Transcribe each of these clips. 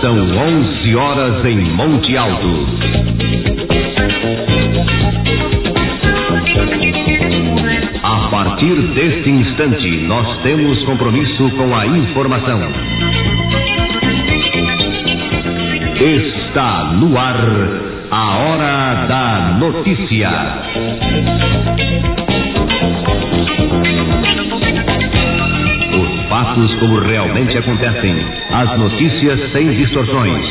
São 11 horas em Monte Alto. A partir deste instante, nós temos compromisso com a informação. Está no ar a Hora da Notícia. Os fatos como realmente acontecem, as notícias sem distorções.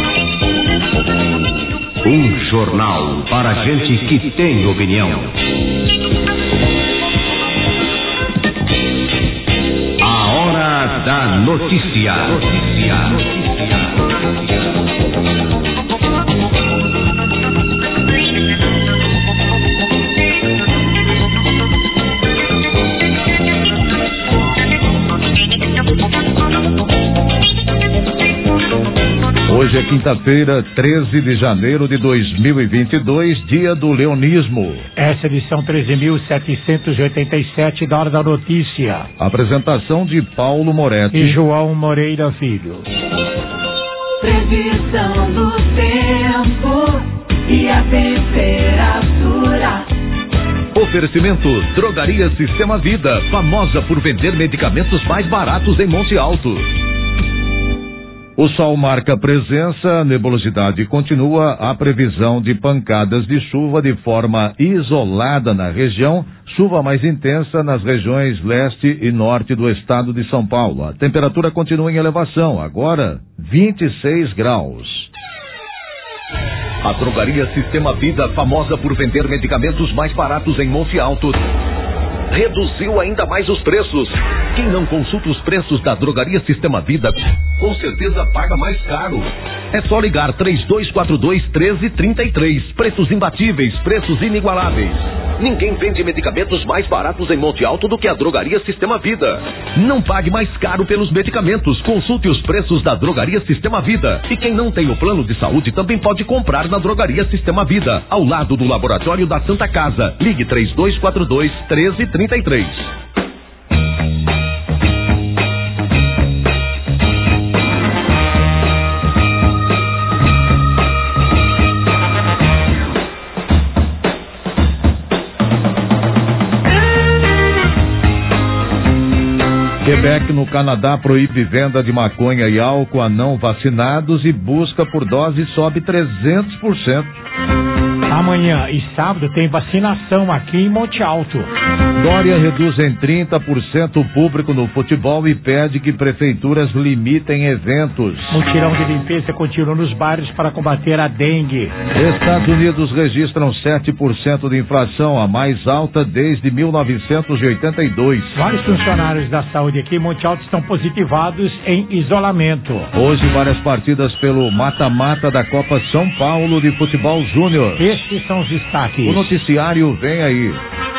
Um jornal para gente que tem opinião. A Hora da Notícia. Hoje é quinta-feira, 13 de janeiro de 2022, dia do leonismo. Essa edição 13.787 da Hora da Notícia. Apresentação de Paulo Moretti e João Moreira Filho. Previsão do tempo e a temperatura. Oferecimento Drogaria Sistema Vida, famosa por vender medicamentos mais baratos em Monte Alto. O sol marca presença, a nebulosidade continua, a previsão de pancadas de chuva de forma isolada na região, chuva mais intensa nas regiões leste e norte do estado de São Paulo. A temperatura continua em elevação, agora 26 graus. A Drogaria Sistema Vida, famosa por vender medicamentos mais baratos em Monte Alto, reduziu ainda mais os preços. Quem não consulta os preços da Drogaria Sistema Vida, com certeza paga mais caro. É só ligar 3242-1333. Preços imbatíveis, preços inigualáveis. Ninguém vende medicamentos mais baratos em Monte Alto do que a Drogaria Sistema Vida. Não pague mais caro pelos medicamentos. Consulte os preços da Drogaria Sistema Vida. E quem não tem o plano de saúde também pode comprar na Drogaria Sistema Vida, ao lado do Laboratório da Santa Casa. Ligue 3242-1333. Quebec, no Canadá, proíbe venda de maconha e álcool a não vacinados e busca por dose sobe 300%. Amanhã e sábado tem vacinação aqui em Monte Alto. Dória reduz em 30% o público no futebol e pede que prefeituras limitem eventos. Mutirão de limpeza continua nos bairros para combater a dengue. Estados Unidos registram 7% de inflação, a mais alta desde 1982. Vários funcionários da saúde aqui em Monte Alto estão positivados em isolamento. Hoje, várias partidas pelo mata-mata da Copa São Paulo de Futebol Júnior. Estes são os destaques. O noticiário vem aí.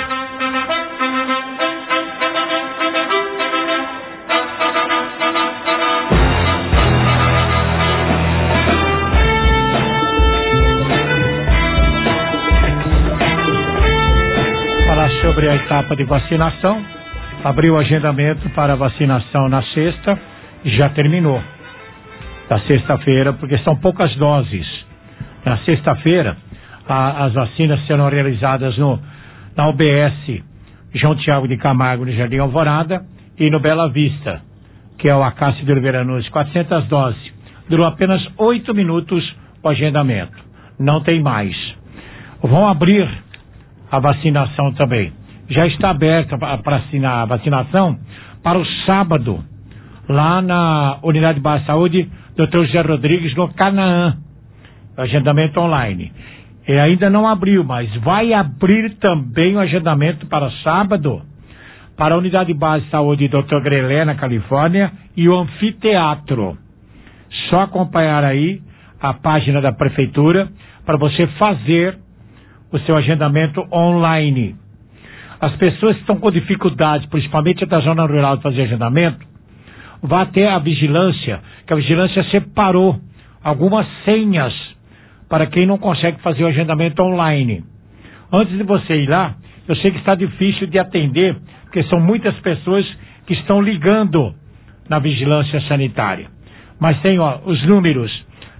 Falar sobre a etapa de vacinação. Abriu o agendamento para vacinação na sexta, já terminou. Na sexta-feira, porque são poucas doses. Na sexta-feira, as vacinas serão realizadas na UBS João Tiago de Camargo, no Jardim Alvorada, e no Bela Vista, que é o Acácio de Oliveira Nunes, 400 doses. Durou apenas 8 minutos o agendamento. Não tem mais. Vão abrir a vacinação também. Já está aberta para assinar a vacinação para o sábado, lá na Unidade Básica de Saúde, Dr. José Rodrigues, no Canaã. Agendamento online. E ainda não abriu, mas vai abrir também o agendamento para sábado, para a Unidade Básica de Saúde Dr. Grelé, na Califórnia, e o Anfiteatro. Só acompanhar aí a página da Prefeitura para você fazer o seu agendamento online. As pessoas que estão com dificuldades, principalmente da zona rural, de fazer agendamento, vá até a vigilância, que a vigilância separou algumas senhas para quem não consegue fazer o agendamento online. Antes de você ir lá, eu sei que está difícil de atender, porque são muitas pessoas que estão ligando na vigilância sanitária. Mas tem, os números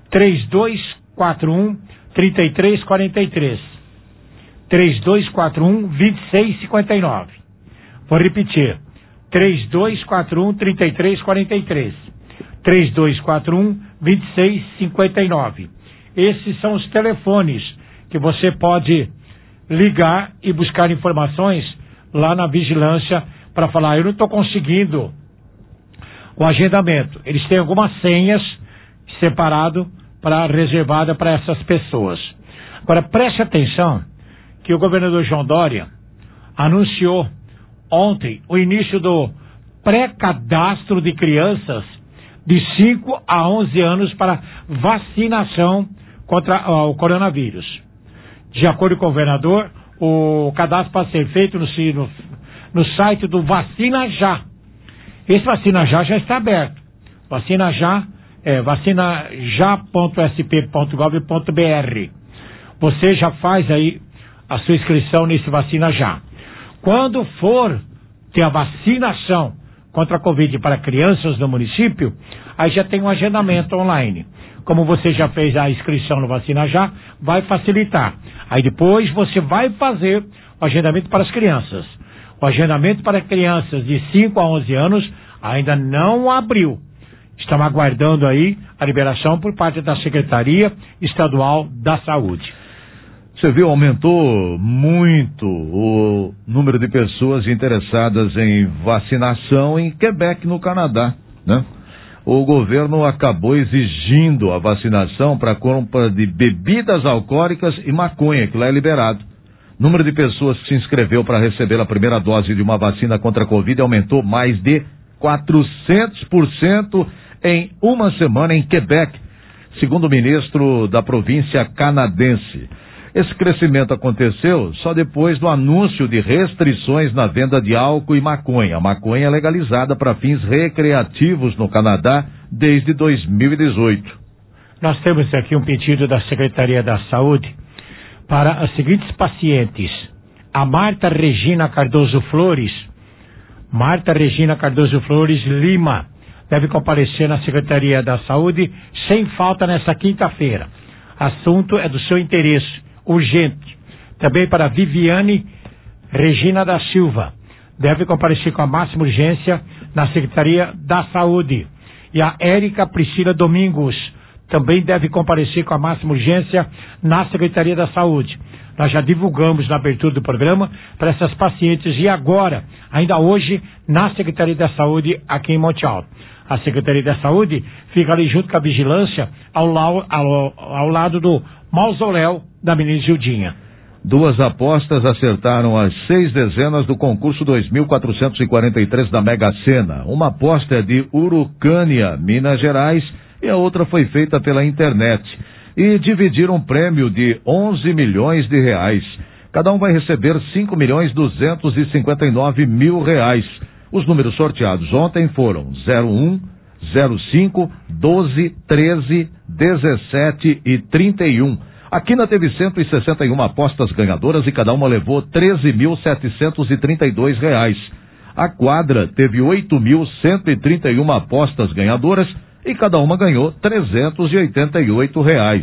3241-3343. 3241-2659. Vou repetir. 3241-3343. 3241-2659. Esses são os telefones que você pode ligar e buscar informações lá na vigilância para falar, eu não estou conseguindo o agendamento. Eles têm algumas senhas separado reservada para essas pessoas. Agora preste atenção que o governador João Dória anunciou ontem o início do pré-cadastro de crianças de 5 a 11 anos para vacinação contra o coronavírus. De acordo com o governador, o cadastro pode ser feito no site do Vacina Já. Esse Vacina Já está aberto. Vacina Já é vacinajá.sp.gov.br. Você já faz aí a sua inscrição nesse Vacina Já. Quando for ter a vacinação contra a Covid para crianças no município, aí já tem um agendamento online. Como você já fez a inscrição no Vacina Já, vai facilitar. Aí depois você vai fazer o agendamento para as crianças. O agendamento para crianças de 5 a 11 anos ainda não abriu. Estamos aguardando aí a liberação por parte da Secretaria Estadual da Saúde. Você viu, aumentou muito o número de pessoas interessadas em vacinação em Quebec, no Canadá, né? O governo acabou exigindo a vacinação para a compra de bebidas alcoólicas e maconha, que lá é liberado. O número de pessoas que se inscreveu para receber a primeira dose de uma vacina contra a Covid aumentou mais de 400% em uma semana em Quebec, segundo o ministro da província canadense. Esse crescimento aconteceu só depois do anúncio de restrições na venda de álcool e maconha. A maconha é legalizada para fins recreativos no Canadá desde 2018. Nós temos aqui um pedido da Secretaria da Saúde para as seguintes pacientes. A Marta Regina Cardoso Flores Lima deve comparecer na Secretaria da Saúde sem falta nessa quinta-feira. Assunto é do seu interesse, urgente. Também para Viviane Regina da Silva, deve comparecer com a máxima urgência na Secretaria da Saúde. E a Érica Priscila Domingos também deve comparecer com a máxima urgência na Secretaria da Saúde. Nós já divulgamos na abertura do programa para essas pacientes e agora, ainda hoje, na Secretaria da Saúde aqui em Monte Alto. A Secretaria da Saúde fica ali junto com a vigilância ao lado do mausoléu da menina Gildinha. 2 apostas acertaram as 6 dezenas do concurso 2.443 da Mega Sena. Uma aposta é de Urucânia, Minas Gerais, e a outra foi feita pela internet. E dividiram um prêmio de 11 milhões de reais. Cada um vai receber 5.259.000 reais. Os números sorteados ontem foram 01, 05, 12, 13, 17 e 31. A Quina teve 161 apostas ganhadoras e cada uma levou 13.732 reais. A Quadra teve 8.131 apostas ganhadoras e cada uma ganhou 388 reais.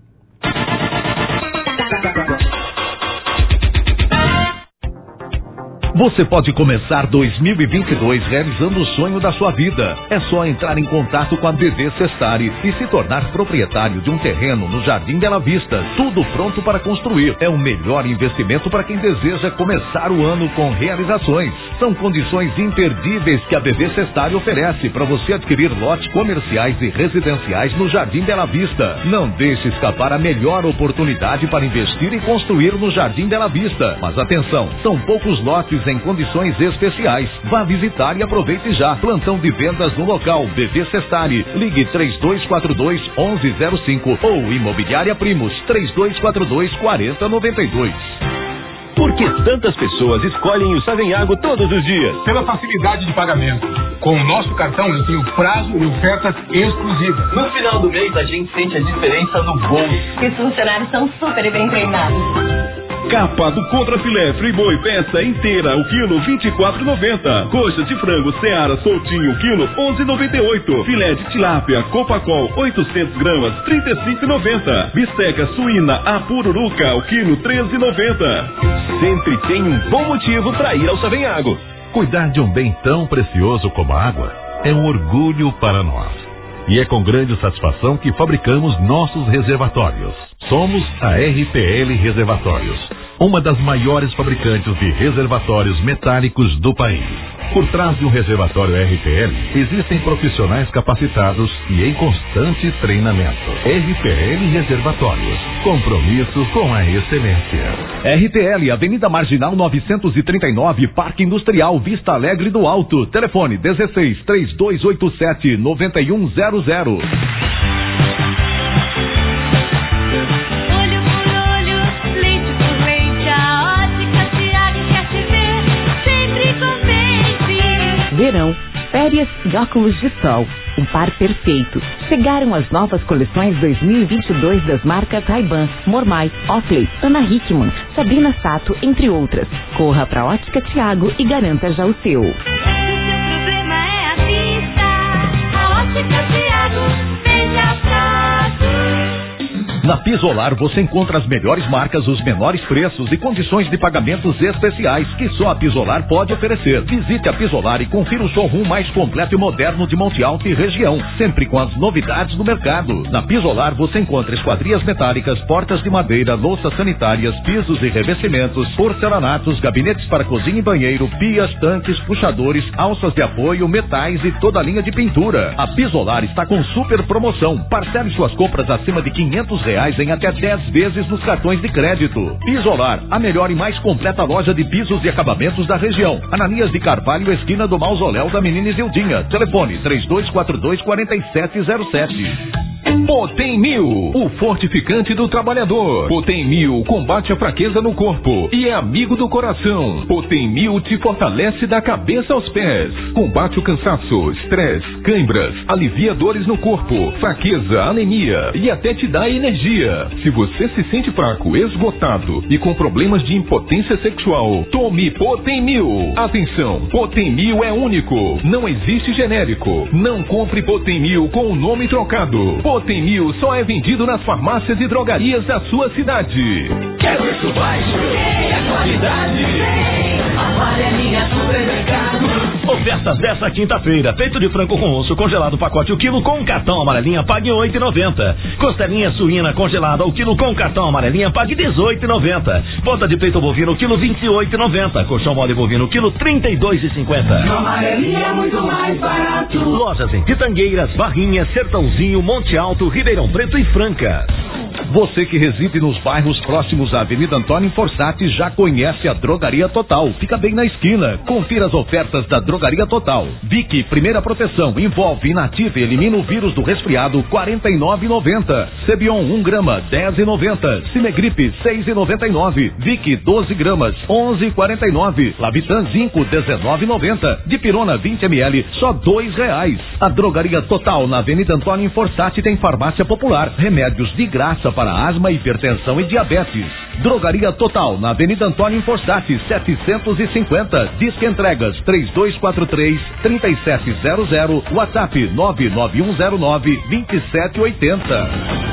Você pode começar 2022 realizando o sonho da sua vida. É só entrar em contato com a BV Sestari e se tornar proprietário de um terreno no Jardim Bela Vista. Tudo pronto para construir. É o melhor investimento para quem deseja começar o ano com realizações. São condições imperdíveis que a BV Sestari oferece para você adquirir lotes comerciais e residenciais no Jardim Bela Vista. Não deixe escapar a melhor oportunidade para investir e construir no Jardim Bela Vista. Mas atenção, são poucos lotes em condições especiais. Vá visitar e aproveite já. Plantão de vendas no local BV Sestari. Ligue 3242-1105 ou Imobiliária Primos 3242-4092. Por que tantas pessoas escolhem o Savenhago todos os dias? Pela facilidade de pagamento. Com o nosso cartão eu tenho prazo e ofertas exclusivas. No final do mês a gente sente a diferença no bolso. E os funcionários são super bem treinados. Capa do contrafilé Friboi peça inteira, o quilo 24,90. Coxa de frango Seara soltinho, o quilo 11,98. Filé de tilápia Copacol 800 gramas 35,90. Bisteca suína a pururuca, o quilo 13,90. Sempre tem um bom motivo para ir ao Savenhago. Cuidar de um bem tão precioso como a água é um orgulho para nós. E é com grande satisfação que fabricamos nossos reservatórios. Somos a RPL Reservatórios, uma das maiores fabricantes de reservatórios metálicos do país. Por trás de um reservatório RPL, existem profissionais capacitados e em constante treinamento. RPL Reservatórios, compromisso com a excelência. RPL, Avenida Marginal 939, Parque Industrial, Vista Alegre do Alto. Telefone 16-3287-9100. Verão, férias e óculos de sol. Um par perfeito. Chegaram as novas coleções 2022 das marcas Ray-Ban, Mormai, Oakley, Ana Hickman, Sabrina Sato, entre outras. Corra pra Ótica Thiago e garanta já o seu. Se o seu problema é a vista, a Ótica Thiago veja fácil. Na Pisolar você encontra as melhores marcas, os menores preços e condições de pagamentos especiais que só a Pisolar pode oferecer. Visite a Pisolar e confira o showroom mais completo e moderno de Monte Alto e região, sempre com as novidades do mercado. Na Pisolar você encontra esquadrias metálicas, portas de madeira, louças sanitárias, pisos e revestimentos, porcelanatos, gabinetes para cozinha e banheiro, pias, tanques, puxadores, alças de apoio, metais e toda a linha de pintura. A Pisolar está com super promoção. Parcele suas compras acima de R$500 em até 10 vezes nos cartões de crédito. Pisolar, a melhor e mais completa loja de pisos e acabamentos da região. Ananias de Carvalho, esquina do Mausoléu da Menina Isildinha. Telefone 3242-4707. Potem 1000, o fortificante do trabalhador. Potem 1000 combate a fraqueza no corpo e é amigo do coração. Potem 1000 te fortalece da cabeça aos pés. Combate o cansaço, estresse, cãibras, alivia dores no corpo, fraqueza, anemia e até te dá energia. Se você se sente fraco, esgotado e com problemas de impotência sexual, tome Potem 1000. Atenção, Potem 1000 é único, não existe genérico. Não compre Potem 1000 com o nome trocado. Potem 1000 só é vendido nas farmácias e drogarias da sua cidade. Quer preço baixo? Tem a qualidade. Amarelinha Supermercado. Ofertas dessa quinta-feira. Peito de frango com osso congelado pacote o quilo com cartão amarelinha pague R$8,90. Costelinha suína congelada ao quilo com cartão amarelinha pague R$18,90. Ponta de peito bovino quilo R$28,90. Colchão mole bovino quilo R$32,50. Amarelinha é muito mais barato. Lojas em Pitangueiras, Barrinha, Sertãozinho, Monte Alto, Ribeirão Preto e Franca. Você que reside nos bairros próximos à Avenida Antônio Fossati já conhece a Drogaria Total. Fica bem na esquina. Confira as ofertas da Drogaria Total. Vick, primeira proteção, envolve, inativa e elimina o vírus do resfriado, R$49,90. Cebion, 1 grama, R$10,90. Cinegripe, R$6,99. Vick, 12 gramas, R$11,49. Lavitan Zinco, R$19,90. Dipirona, 20 ml, só R$2. A Drogaria Total na Avenida Antônio Fossati tem farmácia popular, remédios de graça para asma, hipertensão e diabetes. Drogaria Total na Avenida Antônio Fossati, 750. Disque entregas 3243-3700. WhatsApp 99109-2780.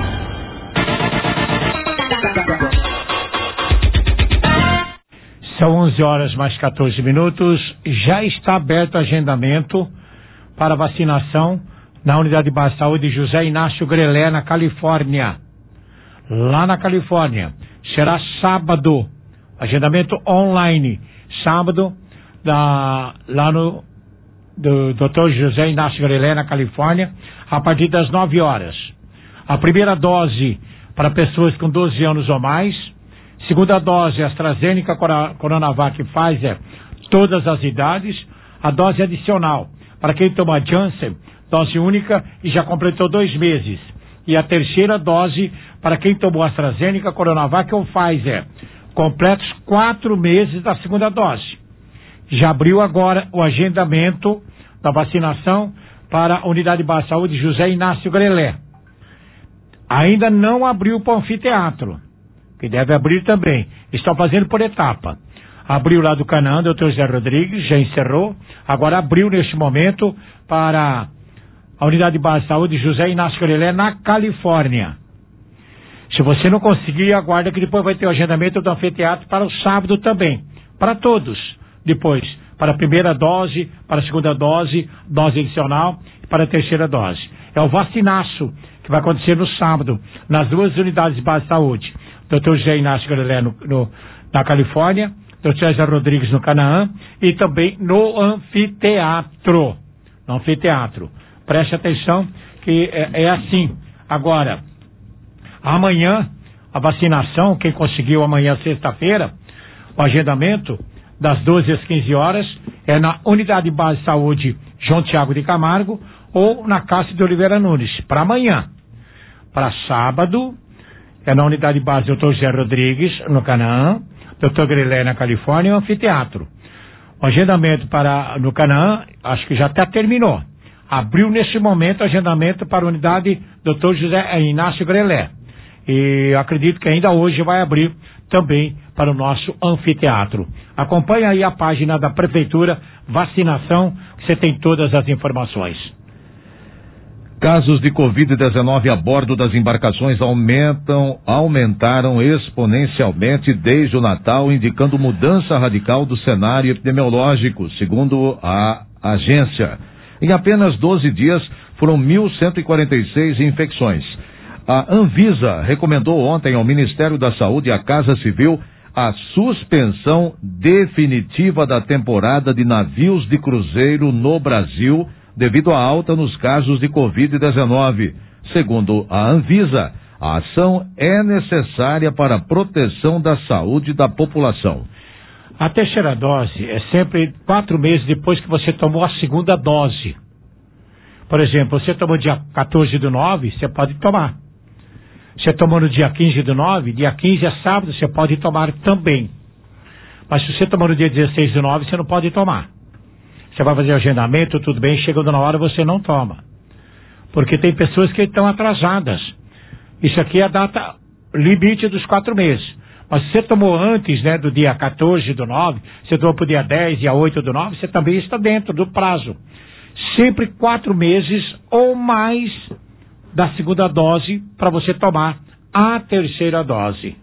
São 11 horas mais 14 minutos. Já está aberto o agendamento para vacinação na Unidade de Base de Saúde José Inácio Grelé, na Califórnia. Lá na Califórnia. Será sábado. Agendamento online. Sábado, lá no do Dr. José Inácio Grelé, na Califórnia, a partir das 9 horas. A primeira dose para pessoas com 12 anos ou mais. Segunda dose, AstraZeneca, Coronavac e Pfizer, todas as idades. A dose adicional para quem toma Janssen, dose única e já completou 2 meses. E a terceira dose para quem tomou AstraZeneca, Coronavac ou Pfizer, completos 4 meses da segunda dose. Já abriu agora o agendamento da vacinação para a Unidade de Base de Saúde José Inácio Grelé. Ainda não abriu para o anfiteatro. que deve abrir também. Estão fazendo por etapa. Abriu lá do Canaã, Dr. José Rodrigues, já encerrou. Agora abriu neste momento para a Unidade Básica de Saúde José Inácio Grelé, na Califórnia. Se você não conseguir, aguarda que depois vai ter o agendamento do anfiteatro para o sábado também. Para todos. Depois, para a primeira dose, para a segunda dose, dose adicional e para a terceira dose. É o vacinaço que vai acontecer no sábado, nas 2 unidades de base de saúde. Dr. José Inácio Grelé na Califórnia, Dr. César Rodrigues no Canaã e também no anfiteatro. No anfiteatro. Preste atenção que é assim. Agora, amanhã, a vacinação, quem conseguiu amanhã, sexta-feira, o agendamento, das 12 às 15 horas, é na Unidade de Base de Saúde João Tiago de Camargo ou na Cássio de Oliveira Nunes, para amanhã. Para sábado, é na Unidade de Base Dr. José Rodrigues, no Canaã, Dr. Grelé na Califórnia e o anfiteatro. O agendamento no Canaã, acho que já até terminou. Abriu nesse momento o agendamento para a unidade Dr. José Inácio Grelé. E acredito que ainda hoje vai abrir também para o nosso anfiteatro. Acompanhe aí a página da Prefeitura, vacinação, que você tem todas as informações. Casos de Covid-19 a bordo das embarcações aumentaram exponencialmente desde o Natal, indicando mudança radical do cenário epidemiológico, segundo a agência. Em apenas 12 dias, foram 1.146 infecções. A Anvisa recomendou ontem ao Ministério da Saúde e à Casa Civil a suspensão definitiva da temporada de navios de cruzeiro no Brasil, devido à alta nos casos de Covid-19. Segundo a Anvisa, a ação é necessária para a proteção da saúde da população. A terceira dose é sempre 4 meses depois que você tomou a segunda dose. Por exemplo, você tomou dia 14/9, você pode tomar. Você tomou no dia 15/9, dia 15 é sábado, você pode tomar também. Mas se você tomou no dia 16/9, você não pode tomar. Você vai fazer o agendamento, tudo bem, chegando na hora você não toma. Porque tem pessoas que estão atrasadas. Isso aqui é a data limite dos 4 meses. Mas se você tomou antes, do dia 14/9, você tomou para o dia 10, dia 8/9, você também está dentro do prazo. Sempre 4 meses ou mais da segunda dose para você tomar a terceira dose.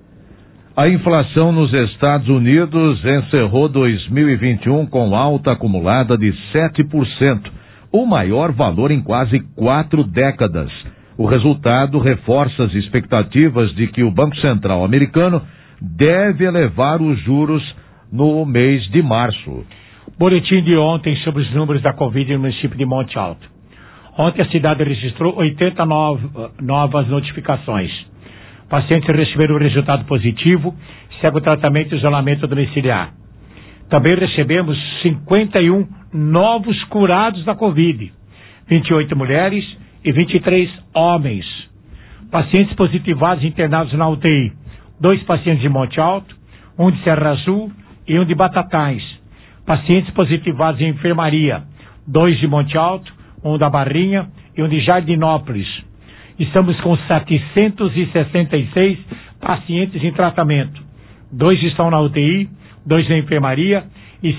A inflação nos Estados Unidos encerrou 2021 com alta acumulada de 7%, o maior valor em quase 4 décadas. O resultado reforça as expectativas de que o Banco Central americano deve elevar os juros no mês de março. Boletim de ontem sobre os números da Covid no município de Monte Alto. Ontem a cidade registrou 80 novas notificações. Pacientes receberam o resultado positivo, segue o tratamento e isolamento domiciliar. Também recebemos 51 novos curados da Covid, 28 mulheres e 23 homens. Pacientes positivados internados na UTI, 2 pacientes de Monte Alto, um de Serra Azul e um de Batatais. Pacientes positivados em enfermaria, 2 de Monte Alto, um da Barrinha e um de Jardinópolis. Estamos com 766 pacientes em tratamento. 2 estão na UTI, 2 na enfermaria e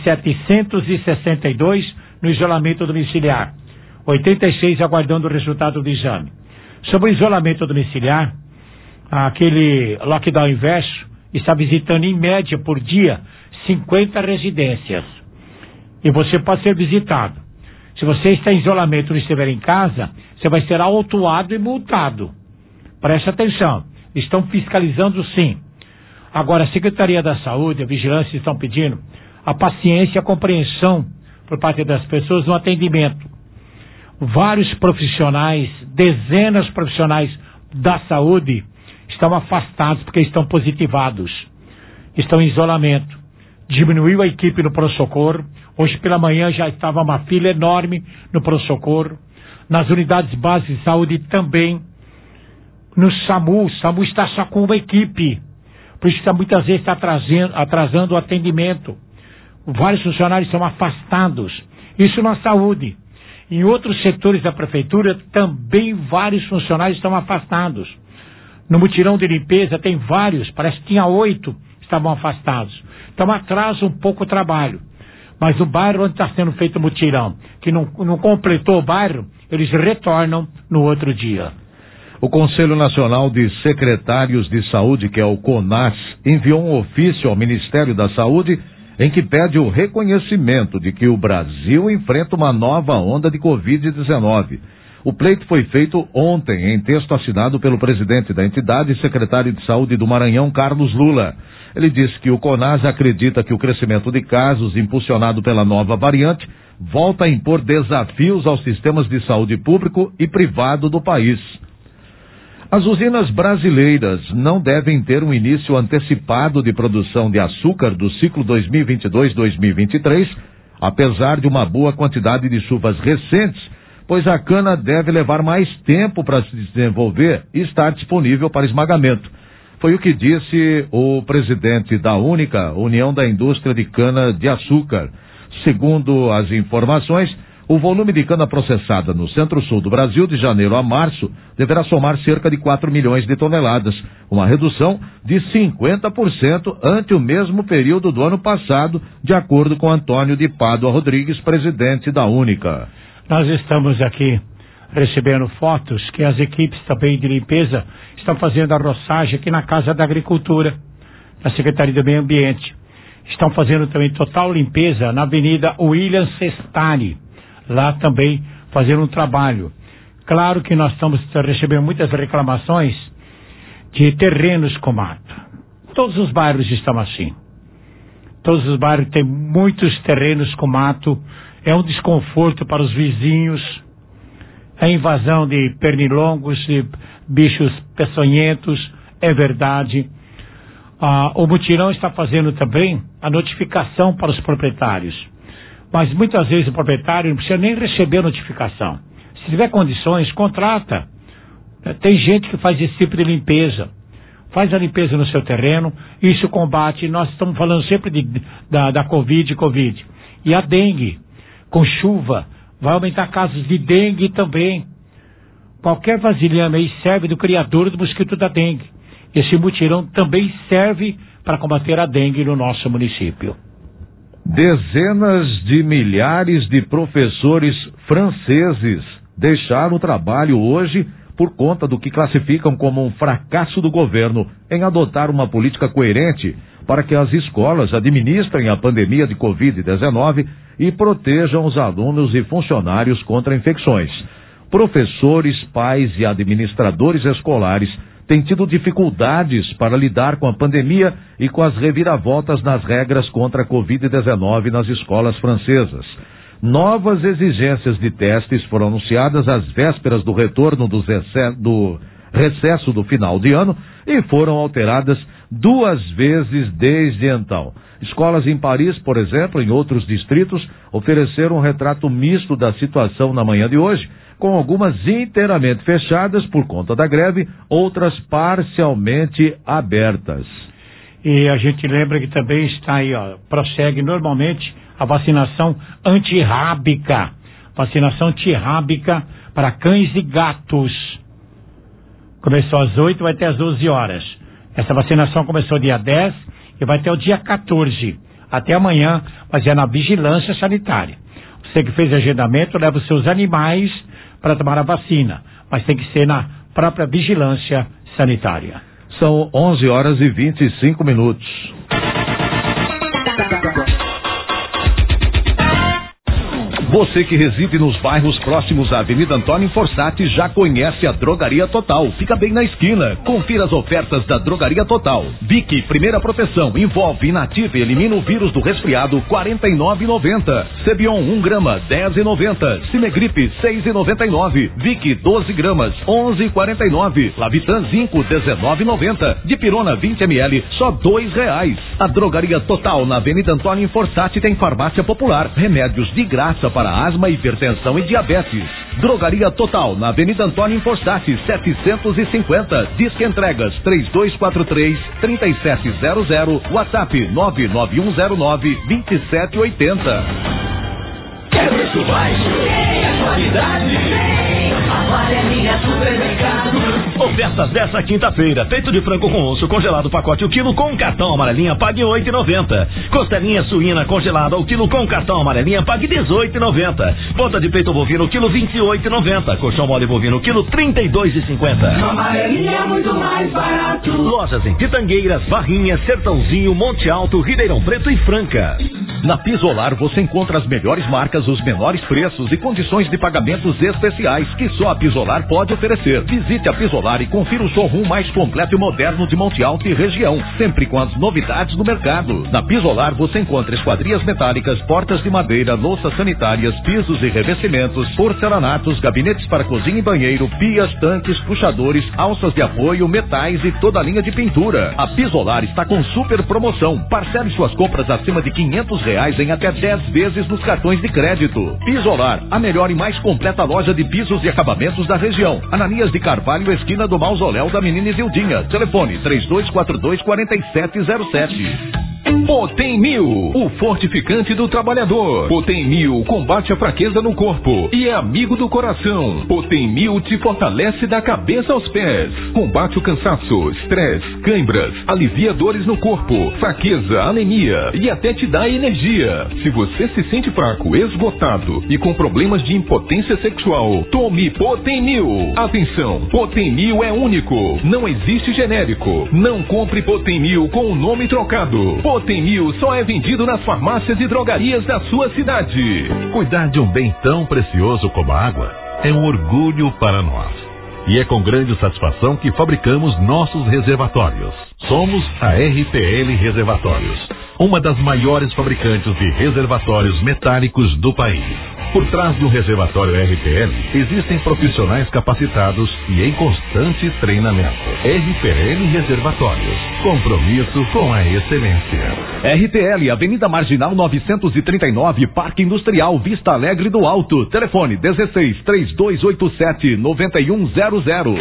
762 no isolamento domiciliar. 86 aguardando o resultado do exame. Sobre o isolamento domiciliar, aquele lockdown inverso está visitando em média por dia 50 residências. E você pode ser visitado. Se você está em isolamento e não estiver em casa, você vai ser autuado e multado. Preste atenção. Estão fiscalizando sim. Agora, a Secretaria da Saúde, a Vigilância estão pedindo a paciência e a compreensão por parte das pessoas no atendimento. Vários profissionais, dezenas de profissionais da saúde estão afastados porque estão positivados. Estão em isolamento. Diminuiu a equipe no pronto-socorro. Hoje pela manhã já estava uma fila enorme no pronto-socorro. Nas unidades básicas de saúde também. No SAMU, o SAMU está só com uma equipe. Por isso que muitas vezes está atrasando o atendimento. Vários funcionários são afastados. Isso na saúde. Em outros setores da prefeitura também vários funcionários estão afastados. No mutirão de limpeza tem vários, parece que tinha 8 que estavam afastados. Então atrasa um pouco o trabalho. Mas o bairro onde está sendo feito o mutirão, que não completou o bairro, eles retornam no outro dia. O Conselho Nacional de Secretários de Saúde, que é o CONAS, enviou um ofício ao Ministério da Saúde em que pede o reconhecimento de que o Brasil enfrenta uma nova onda de Covid-19. O pleito foi feito ontem, em texto assinado pelo presidente da entidade e secretário de Saúde do Maranhão, Carlos Lula. Ele disse que o CONAS acredita que o crescimento de casos impulsionado pela nova variante volta a impor desafios aos sistemas de saúde público e privado do país. As usinas brasileiras não devem ter um início antecipado de produção de açúcar do ciclo 2022-2023, apesar de uma boa quantidade de chuvas recentes, pois a cana deve levar mais tempo para se desenvolver e estar disponível para esmagamento. Foi o que disse o presidente da única União da Indústria de Cana-de-Açúcar. Segundo as informações, o volume de cana processada no centro-sul do Brasil, de janeiro a março, deverá somar cerca de 4 milhões de toneladas, uma redução de 50% ante o mesmo período do ano passado, de acordo com Antônio de Pádua Rodrigues, presidente da única. Nós estamos aqui recebendo fotos que as equipes também de limpeza estão fazendo a roçagem aqui na Casa da Agricultura, na Secretaria do Meio Ambiente. Estão fazendo também total limpeza na Avenida William Sestari, lá também fazendo um trabalho. Claro que nós estamos recebendo muitas reclamações de terrenos com mato. Todos os bairros estão assim. Todos os bairros têm muitos terrenos com mato. É um desconforto para os vizinhos. A invasão de pernilongos, de bichos peçonhentos, é verdade. O mutirão está fazendo também a notificação para os proprietários. Mas muitas vezes o proprietário não precisa nem receber a notificação. Se tiver condições, contrata. Tem gente que faz esse tipo de limpeza. Faz a limpeza no seu terreno, isso combate. Nós estamos falando sempre da Covid. E a dengue, com chuva, vai aumentar casos de dengue também. Qualquer vasilhame aí serve do criador do mosquito da dengue. Esse mutirão também serve para combater a dengue no nosso município. Dezenas de milhares de professores franceses deixaram o trabalho hoje por conta do que classificam como um fracasso do governo em adotar uma política coerente para que as escolas administrem a pandemia de Covid-19 e protejam os alunos e funcionários contra infecções. Professores, pais e administradores escolares têm tido dificuldades para lidar com a pandemia e com as reviravoltas nas regras contra a Covid-19 nas escolas francesas. Novas exigências de testes foram anunciadas às vésperas do retorno do recesso do final de ano e foram alteradas 2 vezes desde então. Escolas em Paris, por exemplo, em outros distritos, ofereceram um retrato misto da situação na manhã de hoje, com algumas inteiramente fechadas por conta da greve, outras parcialmente abertas. E a gente lembra que também está aí, prossegue normalmente a vacinação antirrábica. Vacinação antirrábica para cães e gatos. Começou às 8, vai até às 12 horas. Essa vacinação começou dia 10 e vai até o dia 14. Até amanhã, mas é na vigilância sanitária. Você que fez agendamento, leva os seus animais para tomar a vacina, mas tem que ser na própria vigilância sanitária. São 11 horas e 25 minutos. Você que reside nos bairros próximos à Avenida Antônio Forçati já conhece a Drogaria Total. Fica bem na esquina. Confira as ofertas da Drogaria Total. Vick, primeira proteção, envolve, inativa e elimina o vírus do resfriado, R$ 49,90. Cebion, 1 grama, R$ 10,90. Cimegripe, R$ 6,99. Vick, 12 gramas, R$ 11,49. Lavitan Zinco, R$ 19,90. Dipirona, 20 ml, só R$ 2,00. A Drogaria Total na Avenida Antônio Forçati tem farmácia popular, remédios de graça para asma, hipertensão e diabetes. Drogaria Total na Avenida Antônio Forçati, 750. Disque entregas 3243-3700. WhatsApp 99109-2780. Quer preço baixo? É qualidade. Agora é Linha Supermercado. Ofertas dessa quinta-feira. Peito de frango com osso congelado pacote o quilo com cartão amarelinha pague R$8,90. Costelinha suína congelada ao quilo com cartão amarelinha pague R$18,90. Ponta de peito bovino quilo R$28,90. Colchão mole bovino quilo R$32,50. Amarelinha é muito mais barato. Lojas em Pitangueiras, Barrinha, Sertãozinho, Monte Alto, Ribeirão Preto e Franca. Na Pisolar você encontra as melhores marcas, os menores preços e condições de pagamentos especiais que só a Pisolar pode oferecer. Visite a Pisolar e confira o showroom mais completo e moderno de Monte Alto e região, sempre com as novidades do mercado. Na Pisolar você encontra esquadrias metálicas, portas de madeira, louças sanitárias, pisos e revestimentos, porcelanatos, gabinetes para cozinha e banheiro, pias, tanques, puxadores, alças de apoio, metais e toda a linha de pintura. A Pisolar está com super promoção. Parcele suas compras acima de R$500 em até 10 vezes nos cartões de crédito. Pisolar, a melhor e mais completa loja de pisos e acabamentos da região. Ananias de Carvalho, esquina do Mausoléu da Menina Isildinha. Telefone 3242-4707. Potem 1000, o fortificante do trabalhador. Potem 1000 combate a fraqueza no corpo e é amigo do coração. Potem 1000 te fortalece da cabeça aos pés. Combate o cansaço, estresse, cãibras, alivia dores no corpo, fraqueza, anemia e até te dá energia. Se você se sente fraco, esgotado e com problemas de impotência sexual, tome Potem 1000. Atenção, Potem 1000 é único, não existe genérico. Não compre Potem 1000 com o nome trocado. Potem 1000 só é vendido nas farmácias e drogarias da sua cidade. Cuidar de um bem tão precioso como a água é um orgulho para nós. E é com grande satisfação que fabricamos nossos reservatórios. Somos a RPL Reservatórios, uma das maiores fabricantes de reservatórios metálicos do país. Por trás de um reservatório RPL, existem profissionais capacitados e em constante treinamento. RPL Reservatórios, compromisso com a excelência. RPL, Avenida Marginal 939, Parque Industrial, Vista Alegre do Alto. Telefone 16-3287-9100.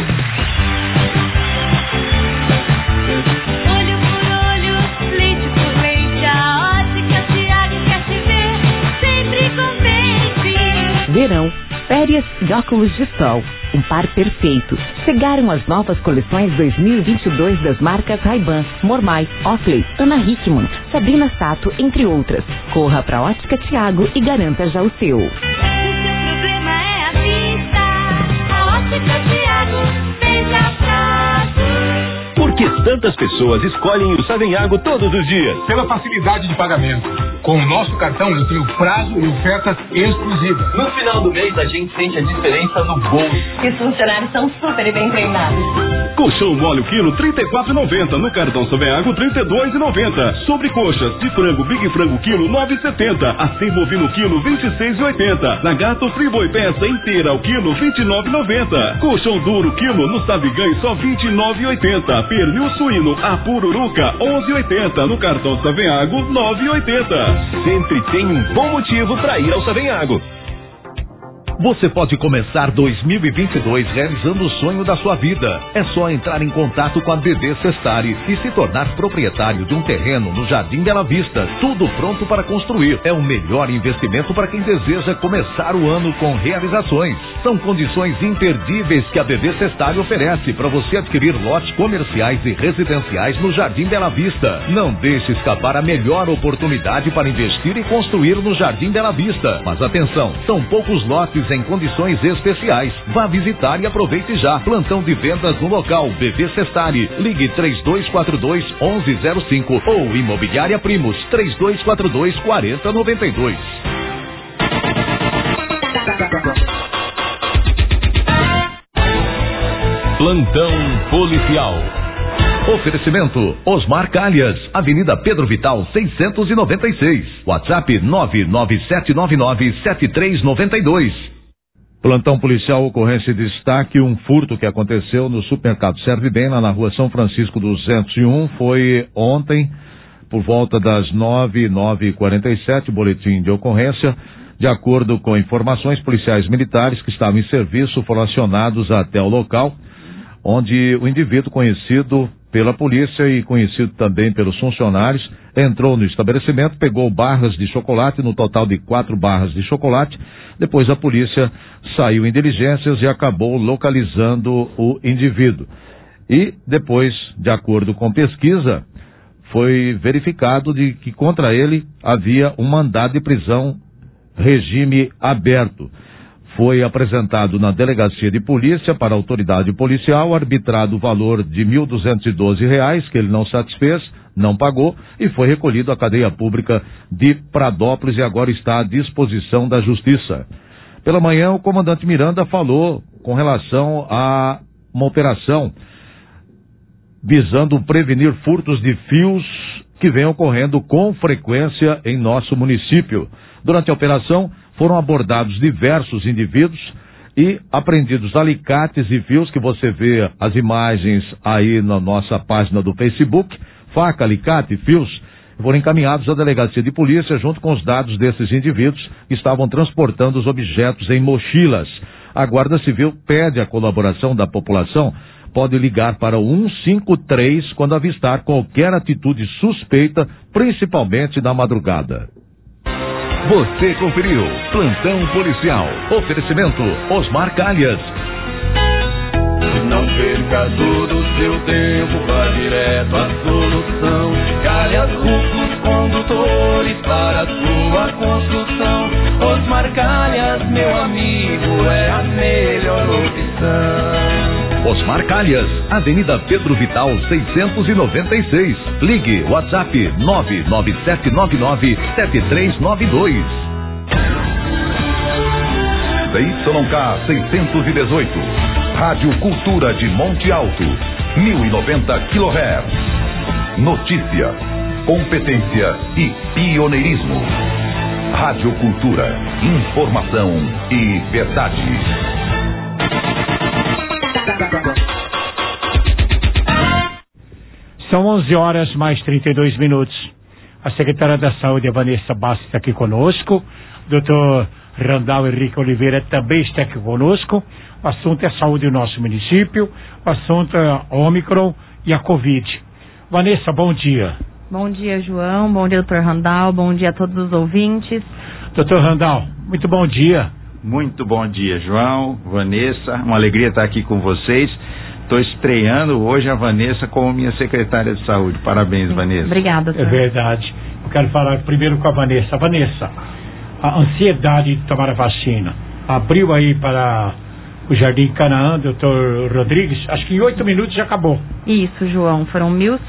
Verão, férias e óculos de sol. Um par perfeito. Chegaram as novas coleções 2022 das marcas Ray-Ban, Mormai, Oakley, Ana Hickman, Sabrina Sato, entre outras. Corra pra Ótica Thiago e garanta já o seu. O seu problema é a vista. A Ótica Thiago veja prazo. Por que tantas pessoas escolhem o Savenhago todos os dias? Pela facilidade de pagamento. Com o nosso cartão eu tenho prazo e ofertas exclusivas. No final do mês a gente sente a diferença no bolso. E os funcionários são super bem treinados. Colchão mole o quilo R$34,90. No cartão Savenhago R$32,90. Sobrecoxas de frango Big Frango quilo R$9,70. Assim bovino quilo R$26,80. Lagarto Friboi peça inteira ao quilo R$29,90. Colchão duro quilo no Savigãe só R$29,80. Pernil suíno a pururuca R$11,80. No cartão Savenhago R$9,80. Sempre tem um bom motivo para ir ao Savenhago. Você pode começar 2022 realizando o sonho da sua vida. É só entrar em contato com a BV Sestari e se tornar proprietário de um terreno no Jardim Bela Vista. Tudo pronto para construir. É o melhor investimento para quem deseja começar o ano com realizações. São condições imperdíveis que a BV Sestari oferece para você adquirir lotes comerciais e residenciais no Jardim Bela Vista. Não deixe escapar a melhor oportunidade para investir e construir no Jardim Bela Vista. Mas atenção, são poucos lotes em condições especiais. Vá visitar e aproveite já. Plantão de vendas no local BV Sestari. Ligue 3242-1105 ou Imobiliária Primos 3242-4092. Plantão policial. Oferecimento Osmar Calhas, Avenida Pedro Vital 696, WhatsApp 997997392. Plantão policial, ocorrência de destaque, um furto que aconteceu no supermercado Serve Bem, lá na rua São Francisco 201, foi ontem, por volta das 9h47, boletim de ocorrência. De acordo com informações, policiais militares que estavam em serviço foram acionados até o local, onde o indivíduo conhecido pela polícia e conhecido também pelos funcionários, entrou no estabelecimento, pegou barras de chocolate, no total de 4 barras de chocolate. Depois a polícia saiu em diligências e acabou localizando o indivíduo. E depois, de acordo com pesquisa, foi verificado de que contra ele havia um mandado de prisão regime aberto. Foi apresentado na delegacia de polícia para a autoridade policial, arbitrado o valor de R$ 1.212, que ele não satisfez, não pagou, e foi recolhido à cadeia pública de Pradópolis e agora está à disposição da justiça. Pela manhã, o comandante Miranda falou com relação a uma operação visando prevenir furtos de fios que vem ocorrendo com frequência em nosso município. Durante a operação, foram abordados diversos indivíduos e apreendidos alicates e fios, que você vê as imagens aí na nossa página do Facebook, faca, alicate, fios, foram encaminhados à delegacia de polícia junto com os dados desses indivíduos que estavam transportando os objetos em mochilas. A Guarda Civil pede a colaboração da população. Pode ligar para o 153 quando avistar qualquer atitude suspeita, principalmente na madrugada. Você conferiu Plantão Policial. Oferecimento Osmar Calhas. Não perca todo o seu tempo, vá direto à solução. Calhas Rufos Condutores para a sua construção. Osmar Calhas, meu amigo, é a melhor opção. Osmar Calhas, Avenida Pedro Vital 696. Ligue WhatsApp 997997392. ZYK 618. Rádio Cultura de Monte Alto, 1090 kHz. Notícia, competência e pioneirismo. Rádio Cultura, informação e verdade. São 11 horas mais 32 minutos. A secretária da Saúde, a Vanessa Bastos, está aqui conosco. Dr. Randal Henrique Oliveira também está aqui conosco. O assunto é a saúde do nosso município. O assunto é a Ômicron e a Covid. Vanessa, bom dia. Bom dia, João. Bom dia, Dr. Randal. Bom dia a todos os ouvintes. Dr. Randal, muito bom dia. Muito bom dia, João, Vanessa. Uma alegria estar aqui com vocês. Estou estreando hoje a Vanessa como minha secretária de saúde. Parabéns, Vanessa. Obrigada, senhor. É verdade. Eu quero falar primeiro com a Vanessa. Vanessa, a ansiedade de tomar a vacina abriu aí para o Jardim Canaã, doutor Rodrigues, acho que em 8 minutos já acabou. Isso, João, foram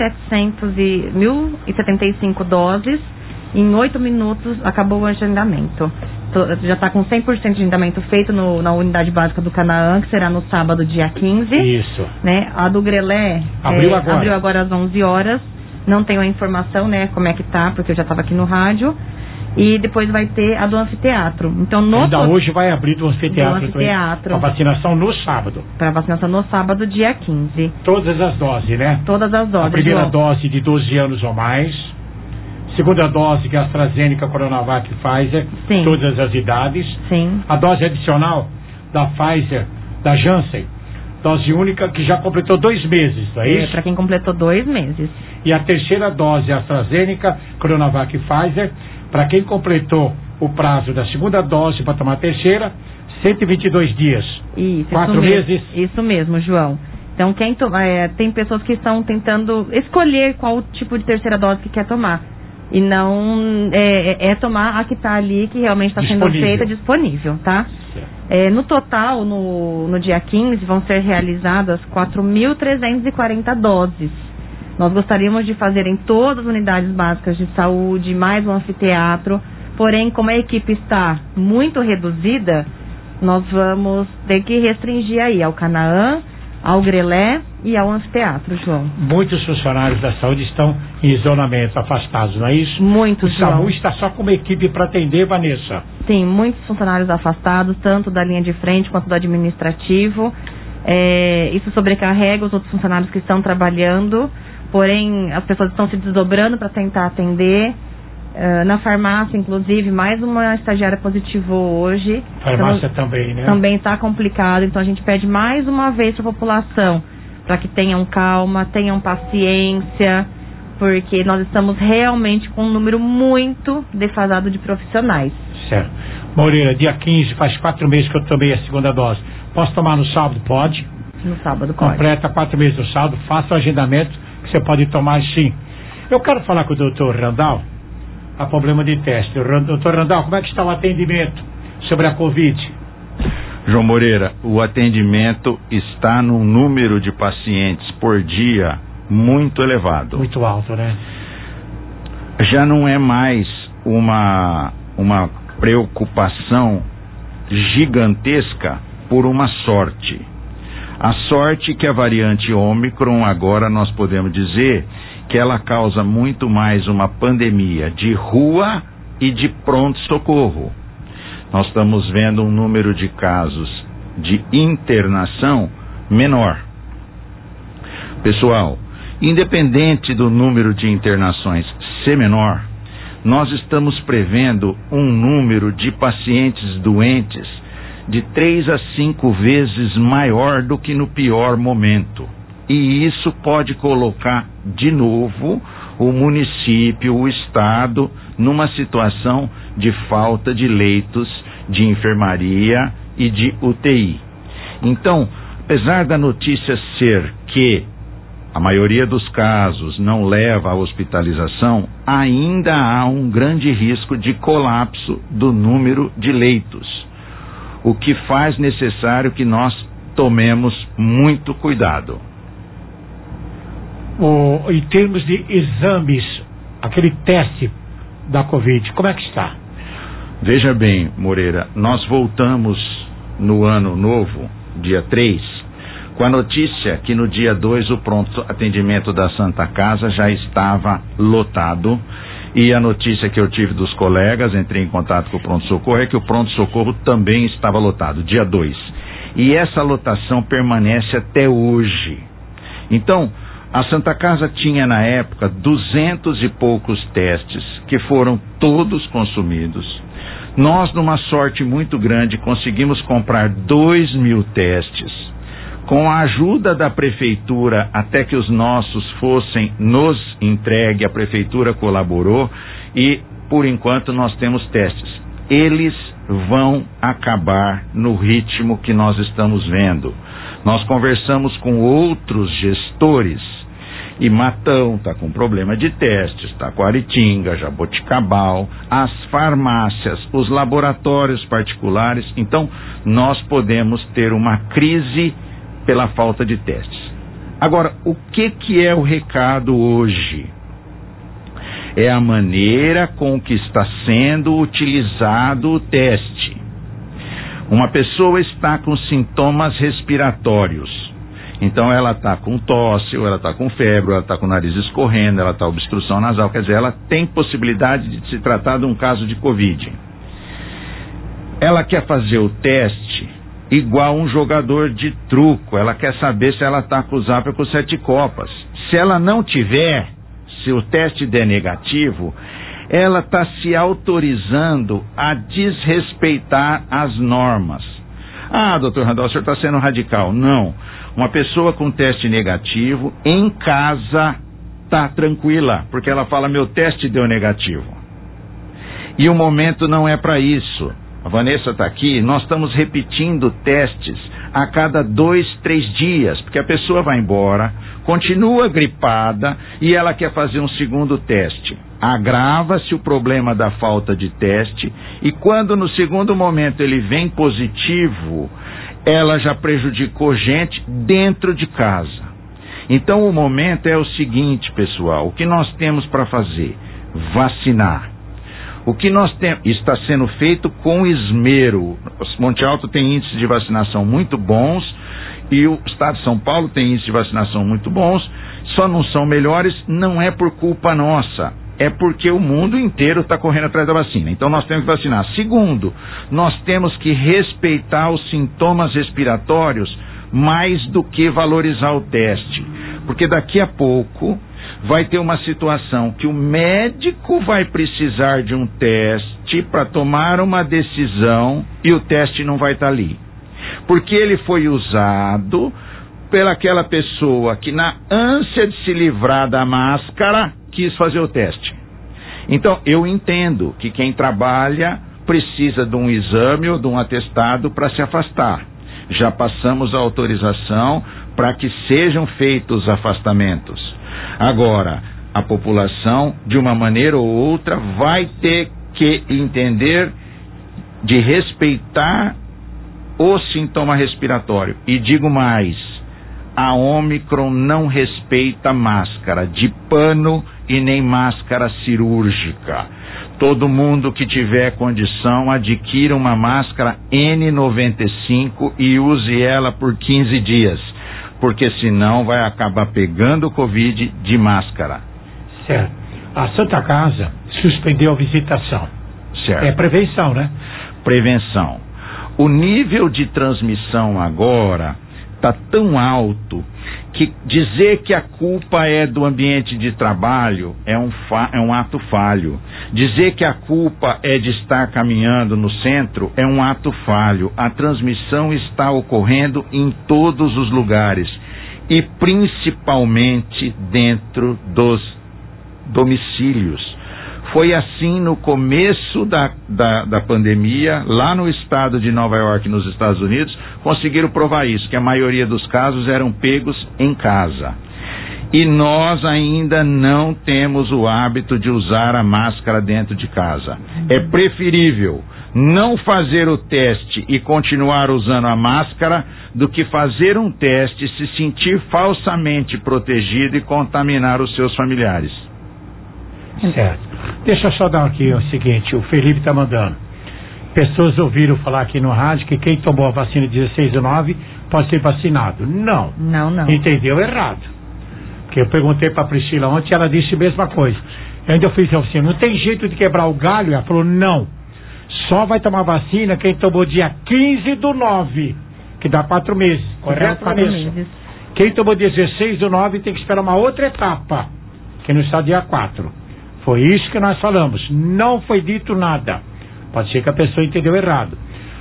1.075 doses, em 8 minutos acabou o agendamento. Já está com 100% de agendamento feito na unidade básica do Canaã, que será no sábado, dia 15. Isso. Né? A do Grelé abriu agora às 11 horas. Não tenho a informação, né, como é que tá, porque eu já estava aqui no rádio. E depois vai ter a do anfiteatro. Então, hoje vai abrir do anfiteatro. A vacinação no sábado. Para vacinação no sábado, dia 15. Todas as doses, né? Todas as doses. A primeira dose de 12 anos ou mais. Segunda dose, que é a AstraZeneca, Coronavac e Pfizer. Sim. Todas as idades. Sim. A dose adicional da Pfizer, da Janssen. Dose única que já completou 2 meses, não é isso? Para quem completou 2 meses. E a terceira dose, AstraZeneca, Coronavac e Pfizer. Para quem completou o prazo da segunda dose para tomar a terceira, 122 dias. Isso. 4 meses. Isso mesmo, João. Então, tem pessoas que estão tentando escolher qual tipo de terceira dose que quer tomar. E não tomar a que está ali, que realmente está sendo feita, disponível, tá? No total, no dia 15, vão ser realizadas 4.340 doses. Nós gostaríamos de fazer em todas as unidades básicas de saúde, mais um anfiteatro. Porém, como a equipe está muito reduzida, nós vamos ter que restringir aí ao Canaã, ao Grelé e ao anfiteatro, João. Muitos funcionários da saúde estão em isolamento, afastados, não é isso? Muitos, João. O SAMU está só com uma equipe para atender, Vanessa. Sim, muitos funcionários afastados, tanto da linha de frente quanto do administrativo. Isso sobrecarrega os outros funcionários que estão trabalhando. Porém, as pessoas estão se desdobrando para tentar atender. Na farmácia, inclusive, mais uma estagiária positivou hoje. Farmácia então, também, né? Também está complicado. Então, a gente pede mais uma vez para a população para que tenham calma, tenham paciência, porque nós estamos realmente com um número muito defasado de profissionais. Certo. Moreira, dia 15, faz 4 meses que eu tomei a segunda dose. Posso tomar no sábado? Pode. No sábado pode. Completa 4 meses no sábado, faça o agendamento que você pode tomar sim. Eu quero falar com o doutor Randal a problema de teste. Doutor Randal, como é que está o atendimento sobre a Covid? João Moreira, o atendimento está num número de pacientes por dia muito elevado. Muito alto, né? Já não é mais uma preocupação gigantesca por uma sorte. A sorte que a variante Ômicron, agora nós podemos dizer que ela causa muito mais uma pandemia de rua e de pronto-socorro. Nós estamos vendo um número de casos de internação menor. Pessoal, independente do número de internações ser menor, nós estamos prevendo um número de pacientes doentes de 3 a 5 vezes maior do que no pior momento. E isso pode colocar de novo o município, o estado, numa situação de falta de leitos de enfermaria e de UTI. Então, apesar da notícia ser que a maioria dos casos não leva à hospitalização, ainda há um grande risco de colapso do número de leitos, o que faz necessário que nós tomemos muito cuidado. Em termos de exames, aquele teste da Covid, como é que está? Veja bem, Moreira, nós voltamos no ano novo, dia 3, com a notícia que no dia 2 o pronto atendimento da Santa Casa já estava lotado, e a notícia que eu tive dos colegas, entrei em contato com o pronto-socorro, é que o pronto-socorro também estava lotado, dia 2. E essa lotação permanece até hoje. Então, a Santa Casa tinha na época 200 e poucos testes, que foram todos consumidos. Nós, numa sorte muito grande, conseguimos comprar 2.000 testes. Com a ajuda da prefeitura, até que os nossos fossem nos entregue, a prefeitura colaborou e, por enquanto, nós temos testes. Eles vão acabar no ritmo que nós estamos vendo. Nós conversamos com outros gestores e Matão está com problema de testes, Taquaritinga, Jaboticabal, as farmácias, os laboratórios particulares. Então, nós podemos ter uma crise pela falta de testes. Agora, o que é o recado hoje? É a maneira com que está sendo utilizado o teste. Uma pessoa está com sintomas respiratórios. Então ela está com tosse, ou ela está com febre, ou ela está com o nariz escorrendo, ela está com obstrução nasal, quer dizer, ela tem possibilidade de se tratar de um caso de Covid. Ela quer fazer o teste igual um jogador de truco, ela quer saber se ela está com o zap com 7 copas. Se ela não tiver, se o teste der negativo, ela está se autorizando a desrespeitar as normas. Ah, doutor Randal, o senhor está sendo radical. Não. Uma pessoa com teste negativo, em casa, está tranquila, porque ela fala, meu teste deu negativo. E o momento não é para isso. A Vanessa está aqui, nós estamos repetindo testes a cada 2, 3 dias, porque a pessoa vai embora, continua gripada e ela quer fazer um segundo teste. Agrava-se o problema da falta de teste e quando no segundo momento ele vem positivo, ela já prejudicou gente dentro de casa. Então o momento é o seguinte, pessoal, o que nós temos para fazer? Vacinar. O que nós temos está sendo feito com esmero. Monte Alto tem índices de vacinação muito bons e o estado de São Paulo tem índices de vacinação muito bons, só não são melhores, não é por culpa nossa, é porque o mundo inteiro está correndo atrás da vacina. Então nós temos que vacinar. Segundo, nós temos que respeitar os sintomas respiratórios mais do que valorizar o teste, porque daqui a pouco vai ter uma situação que o médico vai precisar de um teste para tomar uma decisão e o teste não vai estar ali, porque ele foi usado pelaquela pessoa que, na ânsia de se livrar da máscara, quis fazer o teste. Então, eu entendo que quem trabalha precisa de um exame ou de um atestado para se afastar. Já passamos a autorização para que sejam feitos os afastamentos. Agora, a população, de uma maneira ou outra, vai ter que entender de respeitar o sintoma respiratório. E digo mais, a Ômicron não respeita máscara de pano e nem máscara cirúrgica. Todo mundo que tiver condição, adquira uma máscara N95 e use ela por 15 dias, porque senão vai acabar pegando Covid de máscara. Certo. A Santa Casa suspendeu a visitação. Certo. É prevenção, né? Prevenção. O nível de transmissão agora está tão alto que dizer que a culpa é do ambiente de trabalho é um ato falho. Dizer que a culpa é de estar caminhando no centro é um ato falho. A transmissão está ocorrendo em todos os lugares e principalmente dentro dos domicílios. Foi assim no começo da pandemia, lá no estado de Nova York, nos Estados Unidos, conseguiram provar isso, que a maioria dos casos eram pegos em casa. E nós ainda não temos o hábito de usar a máscara dentro de casa. É preferível não fazer o teste e continuar usando a máscara do que fazer um teste, se sentir falsamente protegido e contaminar os seus familiares. Certo. Deixa eu só dar aqui o seguinte, o Felipe está mandando. Pessoas ouviram falar aqui no rádio que quem tomou a vacina 16/9 pode ser vacinado. Não. Não. Entendeu errado. Porque eu perguntei para a Priscila ontem, ela disse a mesma coisa. Eu ainda fiz a vacina. Não tem jeito de quebrar o galho? Ela falou, não. Só vai tomar vacina quem tomou dia 15/9, que dá 4 meses. Correto? 4 meses. Quem tomou 16/9 tem que esperar uma outra etapa, que não está dia 4. Foi isso que nós falamos. Não foi dito nada. Pode ser que a pessoa entendeu errado.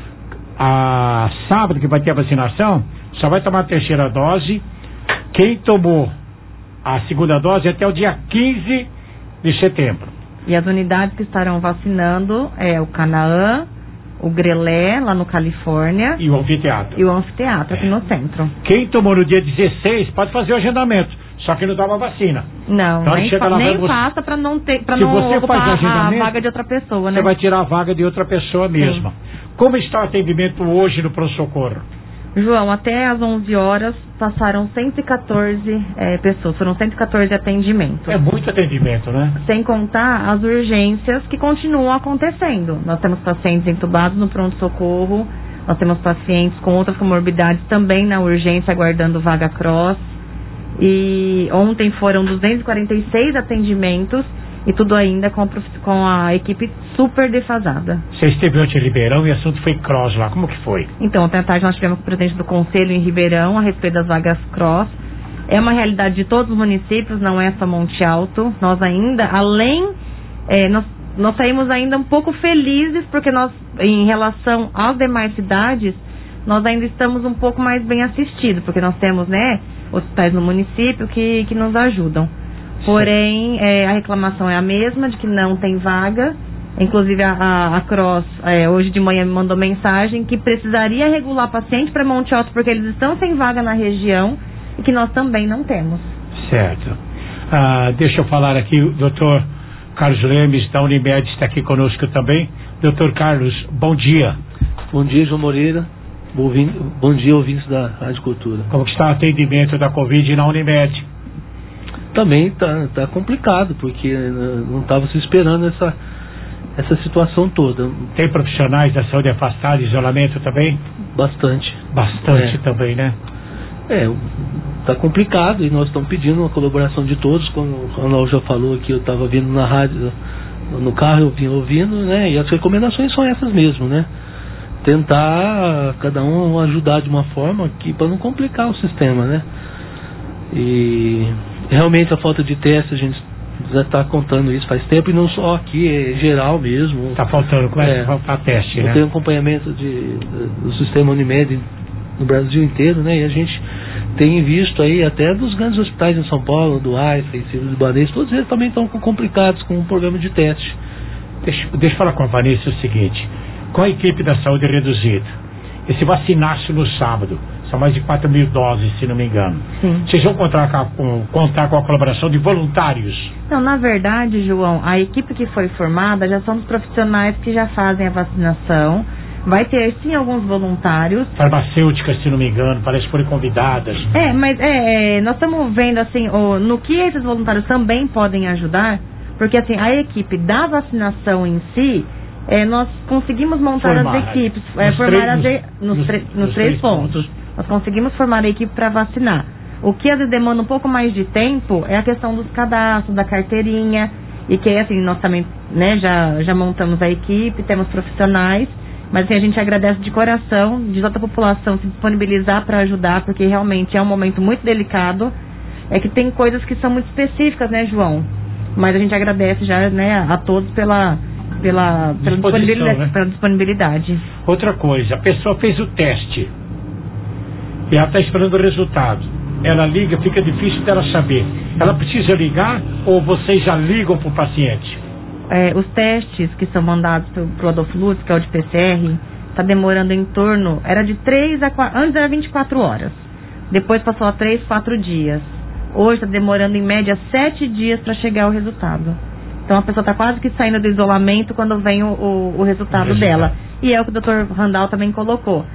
A sábado que vai ter a vacinação, só vai tomar a terceira dose quem tomou a segunda dose até o dia 15 de setembro. E as unidades que estarão vacinando é o Canaã, o Grelé, lá no Califórnia. E o anfiteatro. E o anfiteatro aqui no centro. Quem tomou no dia 16 pode fazer o agendamento. Só que não dá uma vacina. Não, então, nem faça para não ter, para não você ocupar faz a vaga de outra pessoa, né? Você vai tirar a vaga de outra pessoa mesma. Sim. Como está o atendimento hoje no pronto-socorro? João, até às 11 horas passaram 114 pessoas, foram 114 atendimentos. É muito atendimento, né? Sem contar as urgências que continuam acontecendo. Nós temos pacientes entubados no pronto-socorro, nós temos pacientes com outras comorbidades também na urgência aguardando vaga cross. E ontem foram 246 atendimentos e tudo ainda com a equipe super defasada. Você esteve ontem em Ribeirão e o assunto foi cross lá, como que foi? Então, ontem à tarde nós tivemos o presidente do conselho em Ribeirão a respeito das vagas cross. É uma realidade de todos os municípios, não é só Monte Alto. Nós ainda, nós saímos ainda um pouco felizes porque nós, em relação às demais cidades, nós ainda estamos um pouco mais bem assistidos, porque nós temos, hospitais no município que nos ajudam. Porém, a reclamação é a mesma, de que não tem vaga. Inclusive a Cross hoje de manhã me mandou mensagem que precisaria regular paciente para Monte Alto porque eles estão sem vaga na região e que nós também não temos. Certo. Deixa eu falar aqui, o doutor Carlos Lemes da Unimed está aqui conosco também. Doutor Carlos, bom dia. Bom dia, João Moreira. Bom dia, ouvintes da Rádio Cultura. Como que está o atendimento da Covid na Unimed? Também tá complicado, porque não estava se esperando essa situação toda. Tem profissionais da saúde afastados, isolamento também? Bastante também, né? Tá complicado e nós estamos pedindo a colaboração de todos, como o Ronaldo já falou aqui, eu estava vindo na rádio, no carro eu vim ouvindo, né? E as recomendações são essas mesmo, né? Tentar cada um ajudar de uma forma para não complicar o sistema, né? E realmente a falta de teste, a gente já está contando isso faz tempo, e não só aqui, é geral mesmo. Está faltando, faltar teste, né? Tem acompanhamento do sistema Unimed no Brasil inteiro, né? E a gente tem visto aí até dos grandes hospitais em São Paulo, do Einstein, Sírio-Libanês, todos eles também estão complicados com um programa de teste. Deixa eu falar com a Vanessa o seguinte, com a equipe da saúde reduzida, esse vacinasse no sábado, são mais de 4 mil doses, se não me engano. Sim. Vocês vão contar com a colaboração de voluntários? Não, na verdade, João, a equipe que foi formada já são os profissionais que já fazem a vacinação. Vai ter, sim, alguns voluntários. Farmacêuticas, se não me engano, parece que foram convidadas. Mas nós estamos vendo, assim, no que esses voluntários também podem ajudar, porque, assim, a equipe da vacinação em si, nós conseguimos montar as equipes, nos três pontos. Nós conseguimos formar a equipe para vacinar. O que às vezes demanda um pouco mais de tempo é a questão dos cadastros, da carteirinha, e que, assim, nós também, né, já montamos a equipe, temos profissionais, mas assim, a gente agradece de coração de toda a população se disponibilizar para ajudar, porque realmente é um momento muito delicado. É que tem coisas que são muito específicas, né, João? Mas a gente agradece já, né, a todos pela disponibilidade. Outra coisa, a pessoa fez o teste e ela está esperando o resultado. Ela liga, fica difícil dela saber. Ela precisa ligar ou vocês já ligam para o paciente? Os testes que são mandados pro Adolfo Lutz, que é o de PCR, está demorando em torno, era de 3 a 4, antes era 24 horas, depois passou a 3, 4 dias. Hoje está demorando em média 7 dias para chegar o resultado. Então a pessoa está quase que saindo do isolamento quando vem o resultado dela. E é o que o Dr. Randall também colocou.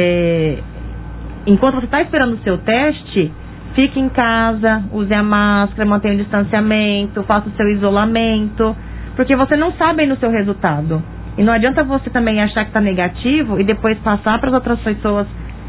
Enquanto você está esperando o seu teste, fique em casa, use a máscara, mantenha o distanciamento, faça o seu isolamento, porque você não sabe ainda o seu resultado. E não adianta você também achar que está negativo e depois passar para as outras pessoas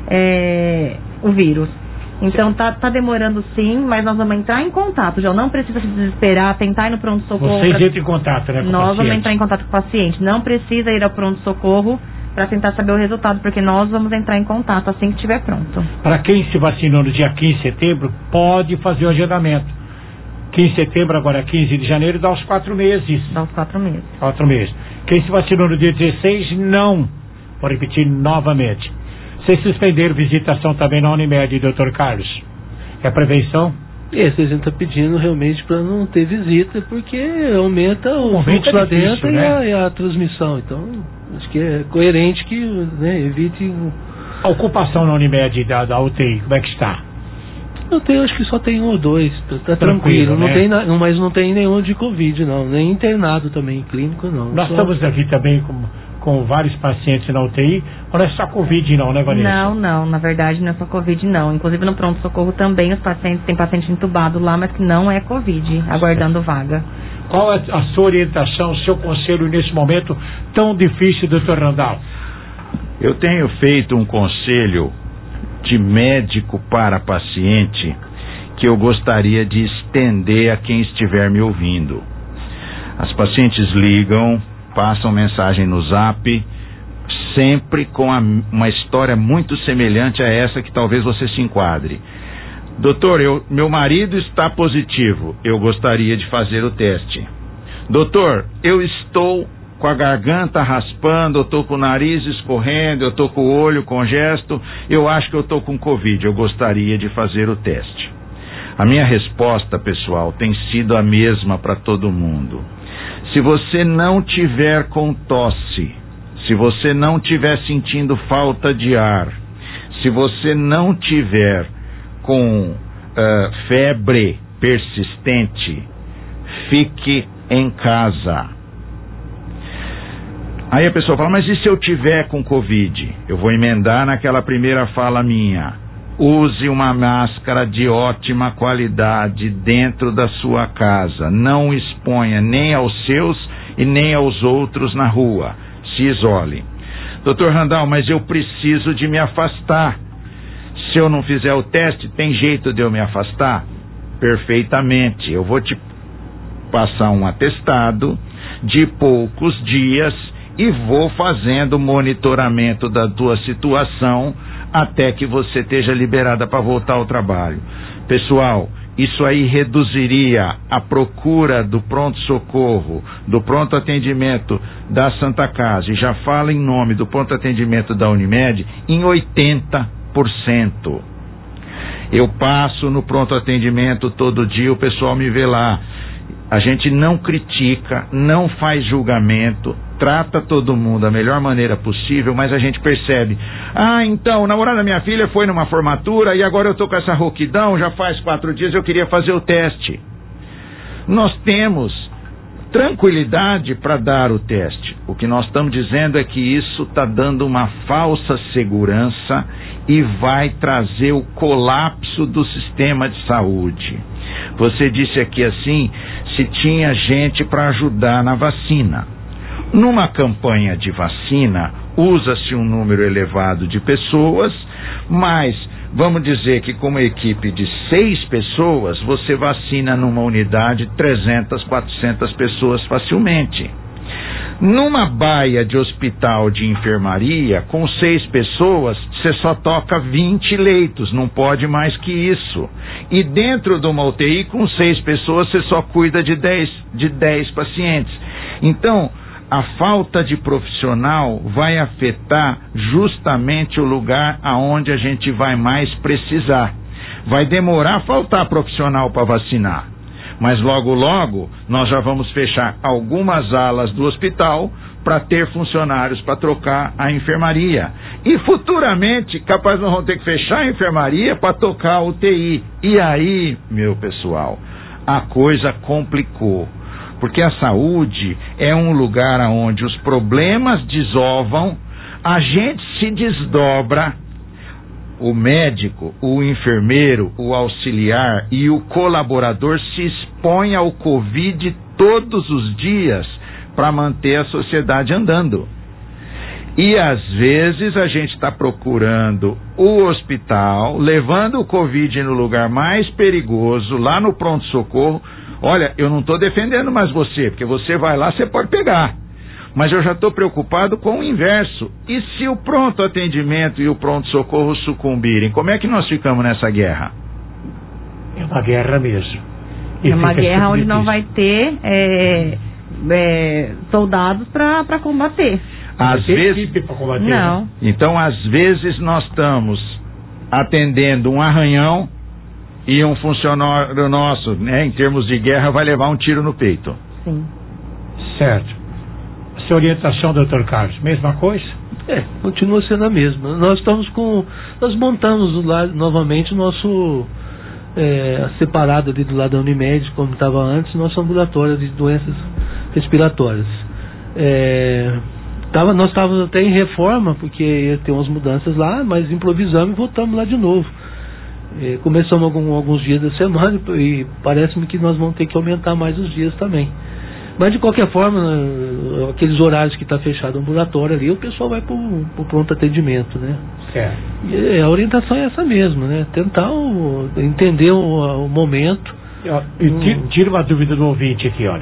o vírus. Então tá demorando sim, mas nós vamos entrar em contato. Já não precisa se desesperar, tentar ir no pronto-socorro. Vocês entram em contato, né, com o Nós paciente. vamos entrar em contato com o paciente. Não precisa ir ao pronto-socorro para tentar saber o resultado, porque nós vamos entrar em contato assim que estiver pronto. Para quem se vacinou no dia 15 de setembro, pode fazer o agendamento. 15 de setembro, agora 15 de janeiro, dá os 4 meses. Dá os 4 meses. 4 meses. Quem se vacinou no dia 16, não. Vou repetir novamente. Vocês suspenderam visitação também na Unimed, Dr. Carlos? É prevenção? Vocês estão pedindo realmente para não ter visita, porque aumenta o fluxo lá dentro, né? e a transmissão. Então, acho que é coerente que, né, evite... A ocupação na Unimed da UTI, como é que está? Eu tenho, acho que só tem 1 ou 2, tá tranquilo, né? Não tem, mas não tem nenhum de Covid, não, nem internado também, clínico não. Nós estamos aqui também com vários pacientes na UTI, ou não é só Covid não, né, Vanessa? Não, na verdade não é só Covid não, inclusive no pronto-socorro também os pacientes, tem paciente entubado lá, mas que não é Covid, aguardando vaga. Qual é a sua orientação, o seu conselho nesse momento tão difícil, Dr. Randall? Eu tenho feito um conselho de médico para paciente que eu gostaria de estender a quem estiver me ouvindo. As pacientes ligam, passam mensagem no Zap, sempre com uma história muito semelhante a essa que talvez você se enquadre. Doutor, meu marido está positivo, eu gostaria de fazer o teste. Doutor, eu estou com a garganta raspando, eu estou com o nariz escorrendo, eu estou com o olho congesto, eu acho que eu estou com Covid, eu gostaria de fazer o teste. A minha resposta, pessoal, tem sido a mesma para todo mundo. Se você não tiver com tosse, se você não tiver sentindo falta de ar, se você não tiver com febre persistente, fique em casa. Aí a pessoa fala, mas e se eu tiver com Covid? Eu vou emendar naquela primeira fala minha. Use uma máscara de ótima qualidade dentro da sua casa. Não exponha nem aos seus e nem aos outros na rua. Se isole. Dr. Randall, mas eu preciso de me afastar. Se eu não fizer o teste, tem jeito de eu me afastar? Perfeitamente. Eu vou te passar um atestado de poucos dias e vou fazendo monitoramento da tua situação até que você esteja liberada para voltar ao trabalho. Pessoal, isso aí reduziria a procura do pronto-socorro, do pronto-atendimento da Santa Casa, e já falo em nome do pronto-atendimento da Unimed, em 80%. Eu passo no pronto atendimento todo dia, o pessoal me vê lá. A gente não critica, não faz julgamento, trata todo mundo da melhor maneira possível, mas a gente percebe, então, o namorado da minha filha foi numa formatura e agora eu tô com essa rouquidão, já faz 4 dias, eu queria fazer o teste. Nós temos tranquilidade para dar o teste. O que nós estamos dizendo é que isso está dando uma falsa segurança e vai trazer o colapso do sistema de saúde. Você disse aqui assim, se tinha gente para ajudar na vacina. Numa campanha de vacina, usa-se um número elevado de pessoas, mas vamos dizer que com uma equipe de 6 pessoas, você vacina numa unidade 300, 400 pessoas facilmente. Numa baia de hospital de enfermaria, com 6 pessoas, você só toca 20 leitos, não pode mais que isso. E dentro de uma UTI, com 6 pessoas, você só cuida de 10 pacientes. Então, a falta de profissional vai afetar justamente o lugar aonde a gente vai mais precisar. Vai demorar a faltar profissional para vacinar, mas logo logo nós já vamos fechar algumas alas do hospital para ter funcionários para trocar a enfermaria. E futuramente, capaz nós vamos ter que fechar a enfermaria para tocar a UTI. E aí, meu pessoal, a coisa complicou. Porque a saúde é um lugar onde os problemas desovam, a gente se desdobra, o médico, o enfermeiro, o auxiliar e o colaborador se expõem ao Covid todos os dias para manter a sociedade andando. E às vezes a gente está procurando o hospital, levando o Covid no lugar mais perigoso, lá no pronto-socorro. Olha, eu não estou defendendo mais você, porque você vai lá, você pode pegar. Mas eu já estou preocupado com o inverso. E se o pronto atendimento e o pronto-socorro sucumbirem, como é que nós ficamos nessa guerra? É uma guerra mesmo. É uma guerra onde não vai ter soldados para combater. Às vezes, não. Então, às vezes nós estamos atendendo um arranhão e um funcionário nosso, né, em termos de guerra, vai levar um tiro no peito. Sim. Certo. Sua orientação, doutor Carlos, mesma coisa? Continua sendo a mesma. Nós montamos novamente o nosso separado ali do lado da Unimed, como estava antes, nosso ambulatório de doenças respiratórias. Nós estávamos até em reforma, porque ia ter umas mudanças lá, mas improvisamos e voltamos lá de novo. Começamos alguns dias da semana e parece-me que nós vamos ter que aumentar mais os dias também. Mas de qualquer forma, aqueles horários que está fechado o ambulatório ali, o pessoal vai para o pronto atendimento, né? Certo. E a orientação é essa mesmo, né? Tentar entender o momento. Tira uma dúvida do ouvinte aqui, olha.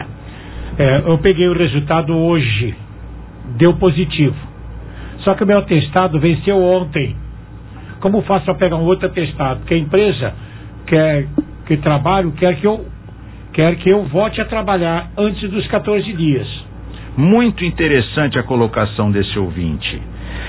Eu peguei o resultado hoje, deu positivo. Só que o meu atestado venceu ontem. Como faço para pegar um outro atestado? Porque a empresa que trabalho quer que eu volte a trabalhar antes dos 14 dias. Muito interessante a colocação desse ouvinte.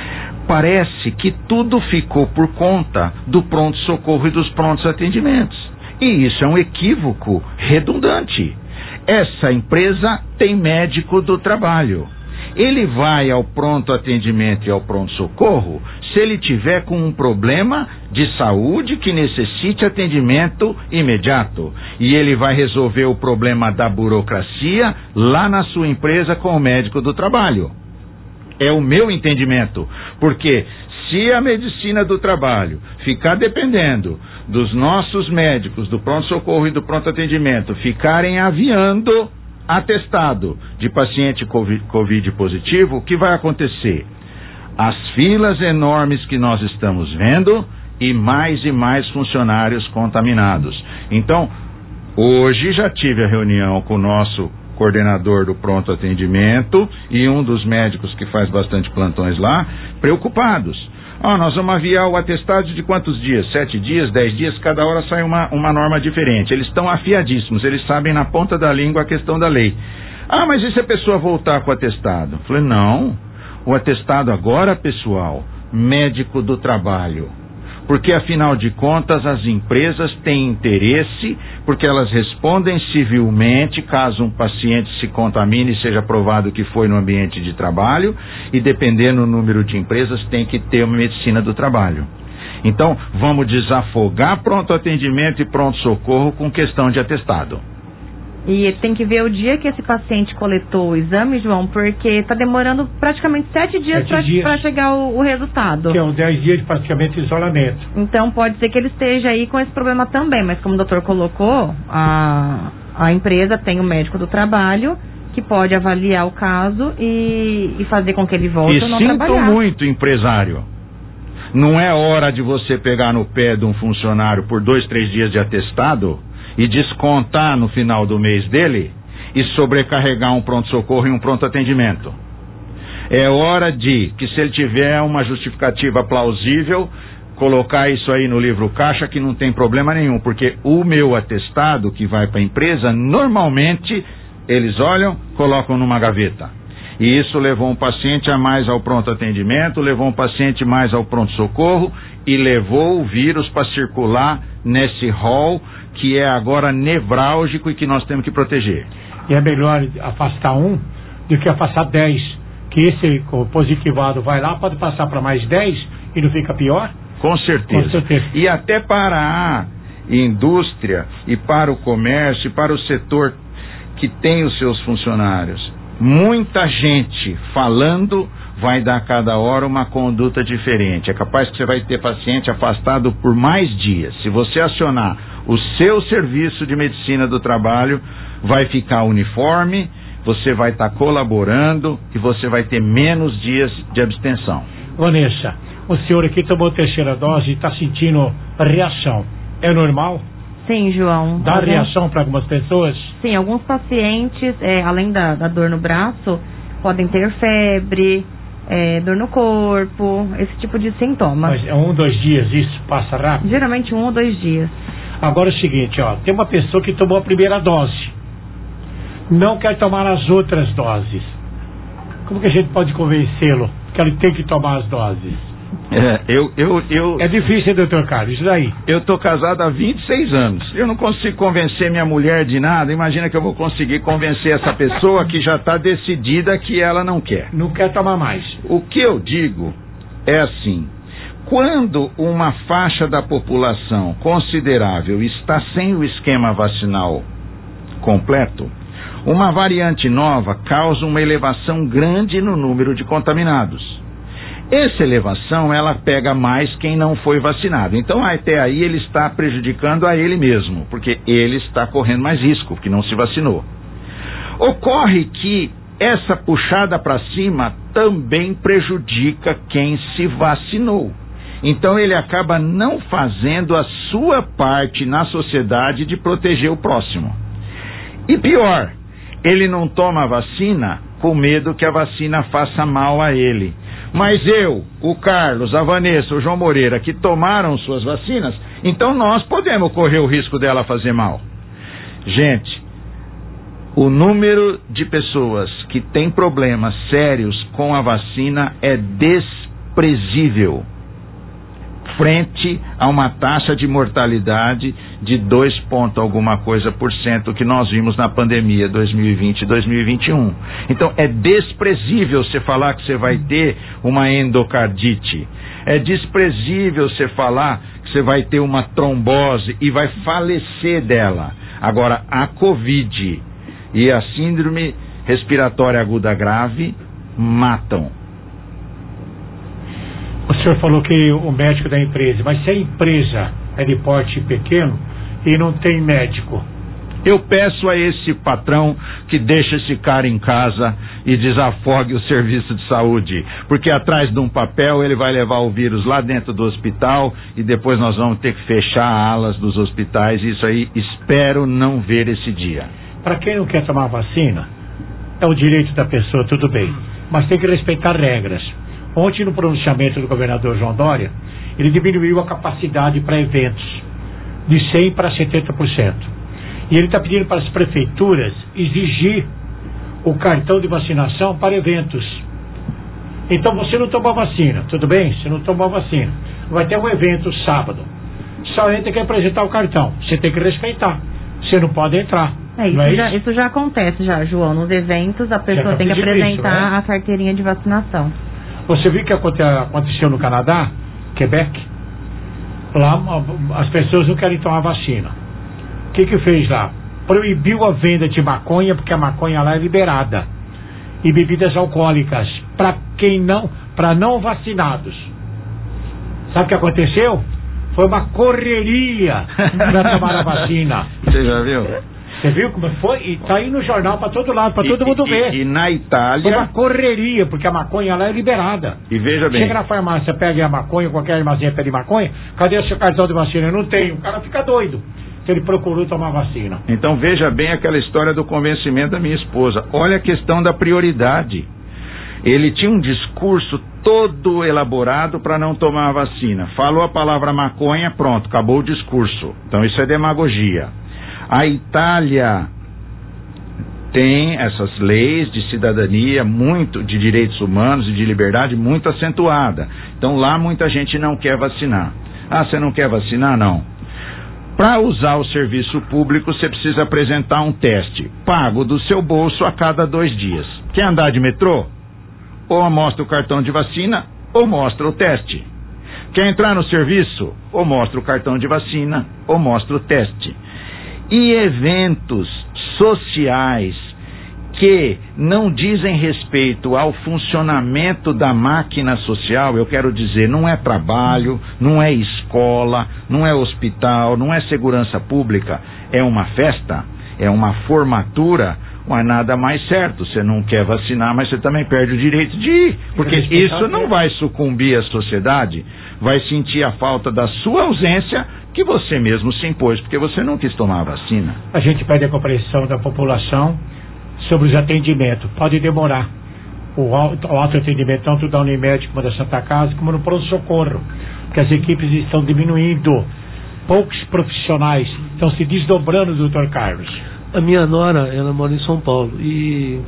Parece que tudo ficou por conta do pronto-socorro e dos prontos atendimentos. E isso é um equívoco redundante. Essa empresa tem médico do trabalho. Ele vai ao pronto atendimento e ao pronto-socorro se ele tiver com um problema de saúde que necessite atendimento imediato. E ele vai resolver o problema da burocracia lá na sua empresa com o médico do trabalho. É o meu entendimento. Porque se a medicina do trabalho ficar dependendo dos nossos médicos do pronto-socorro e do pronto atendimento ficarem aviando atestado de paciente COVID positivo, o que vai acontecer? As filas enormes que nós estamos vendo e mais funcionários contaminados. Então, hoje já tive a reunião com o nosso coordenador do pronto atendimento e um dos médicos que faz bastante plantões lá, preocupados. Nós vamos aviar o atestado de quantos dias? 7 dias, 10 dias, cada hora sai uma norma diferente. Eles estão afiadíssimos, eles sabem na ponta da língua a questão da lei. Mas e se a pessoa voltar com o atestado? Falei, não, o atestado agora, pessoal, médico do trabalho. Porque, afinal de contas, as empresas têm interesse, porque elas respondem civilmente caso um paciente se contamine e seja provado que foi no ambiente de trabalho, e dependendo do número de empresas, tem que ter uma medicina do trabalho. Então, vamos desafogar pronto atendimento e pronto-socorro com questão de atestado. E tem que ver o dia que esse paciente coletou o exame, João, porque está demorando praticamente 7 dias para chegar o resultado. Que é 10 dias de praticamente isolamento. Então pode ser que ele esteja aí com esse problema também, mas como o doutor colocou, a empresa tem o médico do trabalho que pode avaliar o caso e fazer com que ele volte ou não trabalhar. E sinto muito, empresário. Não é hora de você pegar no pé de um funcionário por 2, 3 dias de atestado e descontar no final do mês dele e sobrecarregar um pronto-socorro e um pronto-atendimento. É hora de que, se ele tiver uma justificativa plausível, colocar isso aí no livro caixa, que não tem problema nenhum, porque o meu atestado que vai para a empresa, normalmente eles olham, colocam numa gaveta. E isso levou um paciente a mais ao pronto-atendimento, levou um paciente mais ao pronto-socorro e levou o vírus para circular nesse hall que é agora nevrálgico e que nós temos que proteger. E é melhor afastar um do que afastar 10, que esse positivado vai lá, pode passar para mais 10 e não fica pior? Com certeza. Com certeza. E até para a indústria e para o comércio e para o setor que tem os seus funcionários. Muita gente falando vai dar a cada hora uma conduta diferente. É capaz que você vai ter paciente afastado por mais dias. Se você acionar o seu serviço de medicina do trabalho, vai ficar uniforme, você vai estar colaborando e você vai ter menos dias de abstenção. Vanessa, o senhor aqui tomou a 3ª dose e está sentindo reação. É normal? Sim, João. Dá reação para algumas pessoas? Sim, alguns pacientes, além da dor no braço, podem ter febre, dor no corpo, esse tipo de sintoma. Mas é 1 ou 2 dias, isso passa rápido? Geralmente 1 ou 2 dias. Agora é o seguinte, tem uma pessoa que tomou a primeira dose, não quer tomar as outras doses. Como que a gente pode convencê-lo que ele tem que tomar as doses? É difícil, doutor Carlos, isso daí. Eu tô casado há 26 anos. Eu não consigo convencer minha mulher de nada. Imagina que eu vou conseguir convencer essa pessoa que já está decidida que ela não quer. Não quer tomar mais. O que eu digo é assim: quando uma faixa da população considerável está sem o esquema vacinal completo, uma variante nova causa uma elevação grande no número de contaminados. Essa elevação, ela pega mais quem não foi vacinado. Então, até aí, ele está prejudicando a ele mesmo, porque ele está correndo mais risco, porque não se vacinou. Ocorre que essa puxada para cima também prejudica quem se vacinou. Então, ele acaba não fazendo a sua parte na sociedade de proteger o próximo. E pior, ele não toma a vacina com medo que a vacina faça mal a ele. Mas eu, o Carlos, a Vanessa, o João Moreira, que tomaram suas vacinas, então nós podemos correr o risco dela fazer mal. Gente, o número de pessoas que têm problemas sérios com a vacina é desprezível, frente a uma taxa de mortalidade de 2 alguma coisa por cento que nós vimos na pandemia 2020 e 2021. Então é desprezível você falar que você vai ter uma endocardite. É desprezível você falar que você vai ter uma trombose e vai falecer dela. Agora, a Covid e a síndrome respiratória aguda grave matam. O senhor falou que o médico da empresa, mas se a empresa é de porte pequeno e não tem médico? Eu peço a esse patrão que deixe esse cara em casa e desafogue o serviço de saúde, porque atrás de um papel ele vai levar o vírus lá dentro do hospital e depois nós vamos ter que fechar alas dos hospitais. Isso aí, espero não ver esse dia. Para quem não quer tomar vacina, é o direito da pessoa, tudo bem, mas tem que respeitar regras. Ontem, no pronunciamento do governador João Dória, ele diminuiu a capacidade para eventos de 100% para 70%. E ele está pedindo para as prefeituras exigir o cartão de vacinação para eventos. Então, você não tomou vacina, tudo bem? Você não tomou vacina. vai ter um evento sábado. Só entra quem apresentar o cartão. Você tem que respeitar. Você não pode entrar. Isso já acontece, João. Nos eventos, a pessoa tem que apresentar a carteirinha de vacinação. Você viu o que aconteceu no Canadá, Quebec? Lá as pessoas não querem tomar vacina. O que fez lá? Proibiu a venda de maconha, porque a maconha lá é liberada. E bebidas alcoólicas para não vacinados. Sabe o que aconteceu? Foi uma correria para tomar a vacina. Você já viu? Você viu como foi? E tá aí no jornal para todo lado, para todo mundo ver. E na Itália... Foi uma correria, porque a maconha lá é liberada. E veja bem... Chega na farmácia, pega a maconha, qualquer armazém pede maconha, cadê o seu cartão de vacina? Não tem. O cara fica doido. Então ele procurou tomar vacina. Então veja bem aquela história do convencimento da minha esposa. Olha a questão da prioridade. Ele tinha um discurso todo elaborado para não tomar a vacina. Falou a palavra maconha, pronto, acabou o discurso. Então isso é demagogia. A Itália tem essas leis de cidadania, de direitos humanos e de liberdade muito acentuada. Então lá muita gente não quer vacinar. Ah, você não quer vacinar? Não. Para usar o serviço público, você precisa apresentar um teste pago do seu bolso a cada 2 dias. Quer andar de metrô? Ou mostra o cartão de vacina, ou mostra o teste. Quer entrar no serviço? Ou mostra o cartão de vacina, ou mostra o teste. E eventos sociais que não dizem respeito ao funcionamento da máquina social, eu quero dizer, não é trabalho, não é escola, não é hospital, não é segurança pública, é uma festa, é uma formatura, não é nada mais certo. Você não quer vacinar, mas você também perde o direito de ir, porque isso não vai sucumbir à sociedade, vai sentir a falta da sua ausência que você mesmo se impôs, porque você não quis tomar a vacina. A gente pede a compreensão da população sobre os atendimentos. Pode demorar. O autoatendimento, tanto da Unimed como da Santa Casa, como no pronto-socorro, porque as equipes estão diminuindo. Poucos profissionais estão se desdobrando, doutor Carlos. A minha nora, ela mora em São Paulo e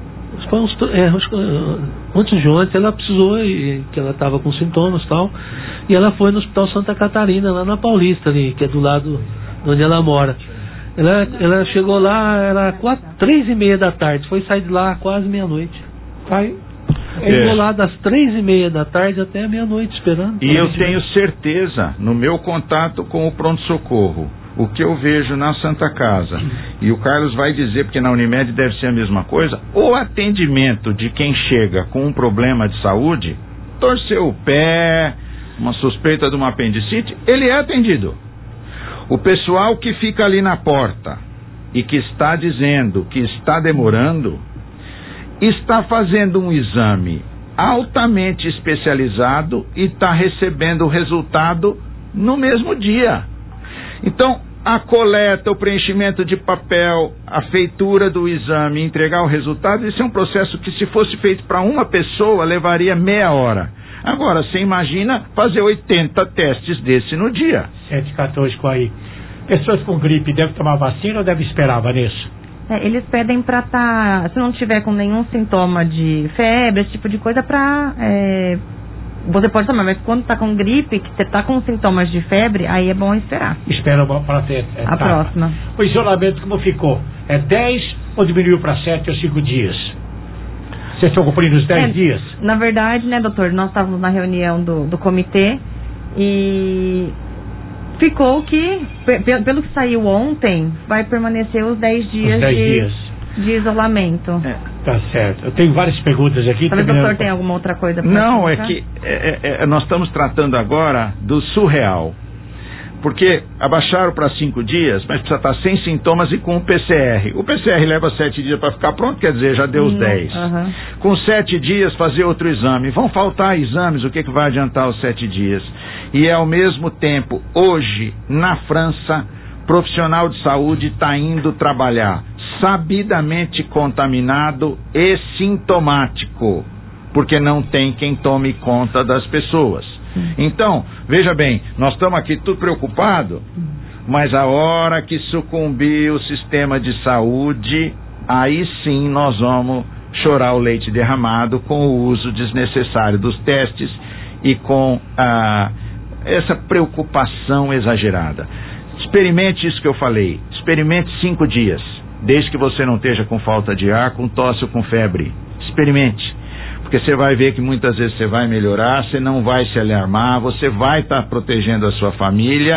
antes de ontem ela precisou, que ela estava com sintomas e tal, e ela foi no Hospital Santa Catarina, lá na Paulista, ali, que é do lado onde ela mora. Ela chegou lá, era 3:30 da tarde, foi sair de lá quase meia-noite. Ficou lá das 3:30 da tarde até meia-noite esperando. E eu tenho certeza, no meu contato com o pronto-socorro, o que eu vejo na Santa Casa, e o Carlos vai dizer, porque na Unimed deve ser a mesma coisa, o atendimento de quem chega com um problema de saúde, torceu o pé, uma suspeita de uma apendicite, ele é atendido. O pessoal que fica ali na porta e que está dizendo que está demorando, está fazendo um exame altamente especializado e está recebendo o resultado no mesmo dia. Então, a coleta, o preenchimento de papel, a feitura do exame, entregar o resultado, isso é um processo que, se fosse feito para uma pessoa, levaria meia hora. Agora, você imagina fazer 80 testes desse no dia. 714 com aí. Pessoas com gripe devem tomar vacina ou devem esperar, Vanessa? Eles pedem para se não tiver com nenhum sintoma de febre, esse tipo de coisa, você pode tomar, mas quando está com gripe, que você está com sintomas de febre, aí é bom esperar. Espera para ter a próxima. O isolamento como ficou? É 10 ou diminuiu para 7 ou 5 dias? Vocês estão cumprindo os 10 dias? Na verdade, né, doutor, nós estávamos na reunião do comitê e ficou que, pelo que saiu ontem, vai permanecer os 10 dias, de isolamento. Tá certo. Eu tenho várias perguntas aqui. Talvez o doutor tenha alguma outra coisa para Não, explicar? É que nós estamos tratando agora do surreal. Porque abaixaram para 5 dias, mas precisa estar sem sintomas e com o PCR. O PCR leva 7 dias para ficar pronto, quer dizer, já deu os 10. Com 7 dias fazer outro exame. Vão faltar exames, o que vai adiantar os 7 dias? E ao mesmo tempo, hoje, na França, profissional de saúde está indo trabalhar sabidamente contaminado e sintomático, porque não tem quem tome conta das pessoas. Então, veja bem, nós estamos aqui tudo preocupados, mas a hora que sucumbir o sistema de saúde, aí sim nós vamos chorar o leite derramado com o uso desnecessário dos testes e com essa preocupação exagerada. Experimente isso que eu falei. Experimente 5 dias, desde que você não esteja com falta de ar, com tosse ou com febre. Experimente, porque você vai ver que muitas vezes você vai melhorar, você não vai se alarmar, você vai estar protegendo a sua família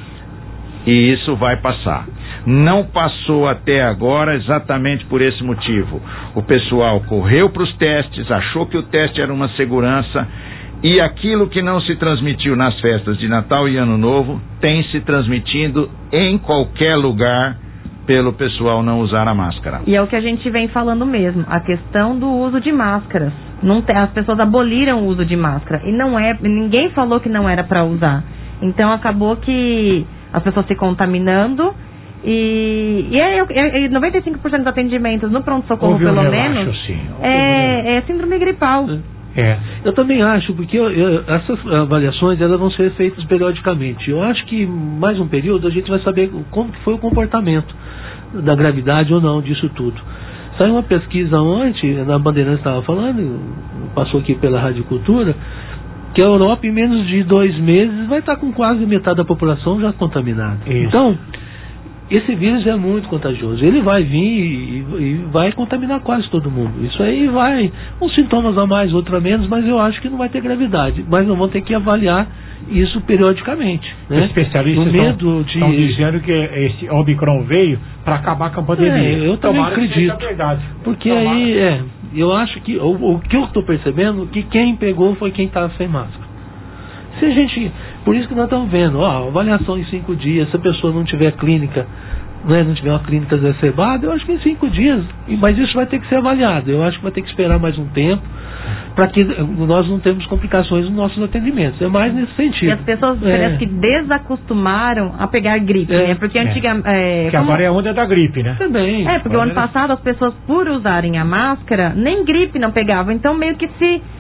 e isso vai passar. Não passou até agora exatamente por esse motivo. O pessoal correu para os testes, achou que o teste era uma segurança, e aquilo que não se transmitiu nas festas de Natal e Ano Novo tem se transmitindo em qualquer lugar pelo pessoal não usar a máscara. E é o que a gente vem falando mesmo, a questão do uso de máscaras. As pessoas aboliram o uso de máscara e ninguém falou que não era para usar. Então acabou que as pessoas se contaminando. E 95% dos atendimentos no pronto-socorro, pelo menos, é síndrome gripal. Eu também acho, porque essas avaliações elas vão ser feitas periodicamente. Eu acho que mais um período a gente vai saber como que foi o comportamento da gravidade ou não disso tudo. Saiu uma pesquisa ontem, na Bandeirantes estava falando, passou aqui pela Rádio Cultura, que a Europa em menos de 2 meses vai estar com quase metade da população já contaminada. Isso. Então, esse vírus é muito contagioso. Ele vai vir e vai contaminar quase todo mundo. Isso aí vai, uns sintomas a mais, outros a menos, mas eu acho que não vai ter gravidade. Mas nós vamos ter que avaliar isso periodicamente. Né? Os especialistas estão dizendo que esse Omicron veio para acabar com a pandemia. Eu também acredito. Porque aí, eu acho que o que eu estou percebendo que quem pegou foi quem estava sem máscara. Se a gente, por isso que nós estamos vendo, avaliação em 5 dias, se a pessoa não tiver clínica, não tiver uma clínica exacerbada, eu acho que em 5 dias, mas isso vai ter que ser avaliado. Eu acho que vai ter que esperar mais um tempo para que nós não temos complicações nos nossos atendimentos. É mais nesse sentido. E as pessoas parece que desacostumaram a pegar gripe, né? Porque antigamente... que agora é a onda da gripe, né? Também. Porque o ano passado as pessoas, por usarem a máscara, nem gripe não pegavam. Então meio que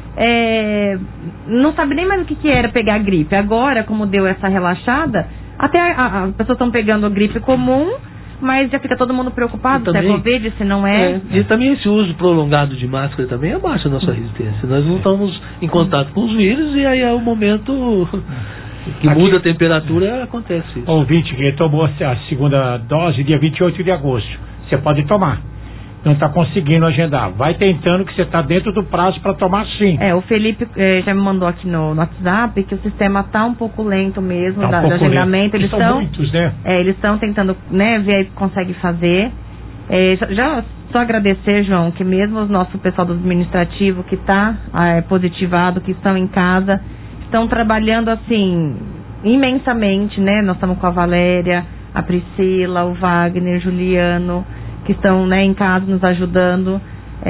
não sabe nem mais o que era pegar gripe. Agora, como deu essa relaxada, até as pessoas estão pegando a gripe comum, mas já fica todo mundo preocupado se é Covid, se não é. E também esse uso prolongado de máscara também abaixa a nossa resistência. Nós não estamos em contato com os vírus e aí é o momento que muda a temperatura, acontece isso. Ouvinte que tomou a segunda dose dia 28 de agosto. Você pode tomar. Não está conseguindo agendar. Vai tentando que você está dentro do prazo para tomar sim. O Felipe já me mandou aqui no WhatsApp que o sistema está um pouco lento mesmo, do agendamento. Eles são muitos, né? Eles estão tentando, ver aí o que consegue fazer. Já só agradecer, João, que mesmo o nosso pessoal do administrativo que está positivado, que estão em casa, estão trabalhando assim imensamente, né? Nós estamos com a Valéria, a Priscila, o Wagner, Juliano, que estão em casa nos ajudando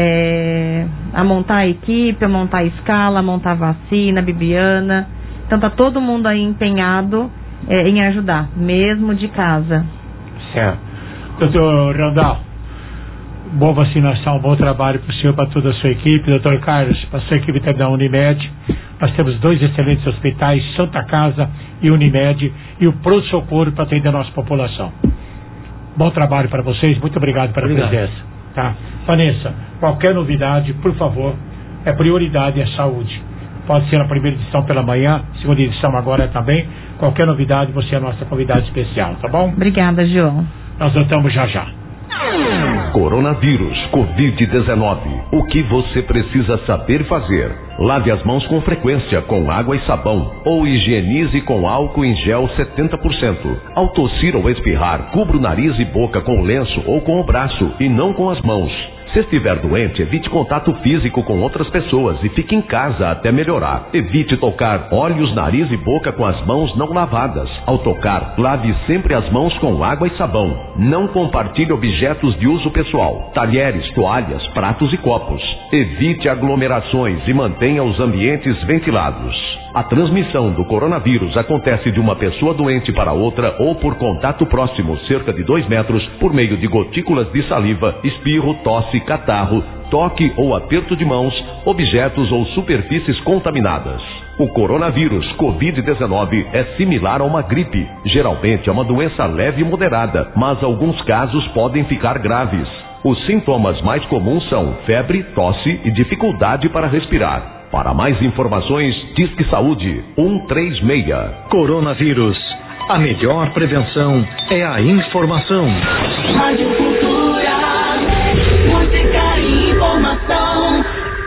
a montar a equipe, a montar a escala, a montar a vacina, a Bibiana. Então está todo mundo aí empenhado em ajudar, mesmo de casa. Certo. Doutor Randall, boa vacinação, bom trabalho para o senhor, para toda a sua equipe. Doutor Carlos, para a sua equipe da Unimed. Nós temos 2 excelentes hospitais, Santa Casa e Unimed, e o Pronto Socorro para atender a nossa população. Bom trabalho para vocês, muito obrigado pela presença. Tá? Vanessa, qualquer novidade, por favor, prioridade é saúde. Pode ser na primeira edição pela manhã, segunda edição agora também. Qualquer novidade, você é a nossa convidada especial, tá bom? Obrigada, João. Nós voltamos já já. Coronavírus, Covid-19. O que você precisa saber fazer? Lave as mãos com frequência com água e sabão ou higienize com álcool em gel 70%. Ao tossir ou espirrar, cubra o nariz e boca com o lenço ou com o braço e não com as mãos. Se estiver doente, evite contato físico com outras pessoas e fique em casa até melhorar. Evite tocar olhos, nariz e boca com as mãos não lavadas. Ao tocar, lave sempre as mãos com água e sabão. Não compartilhe objetos de uso pessoal, talheres, toalhas, pratos e copos. Evite aglomerações e mantenha os ambientes ventilados. A transmissão do coronavírus acontece de uma pessoa doente para outra ou por contato próximo, cerca de 2 metros, por meio de gotículas de saliva, espirro, tosse, catarro, toque ou aperto de mãos, objetos ou superfícies contaminadas. O coronavírus Covid-19 é similar a uma gripe. Geralmente é uma doença leve e moderada, mas alguns casos podem ficar graves. Os sintomas mais comuns são febre, tosse e dificuldade para respirar. Para mais informações, Disque Saúde 136. Coronavírus. A melhor prevenção é a informação. Rádio Cultura, música e informação.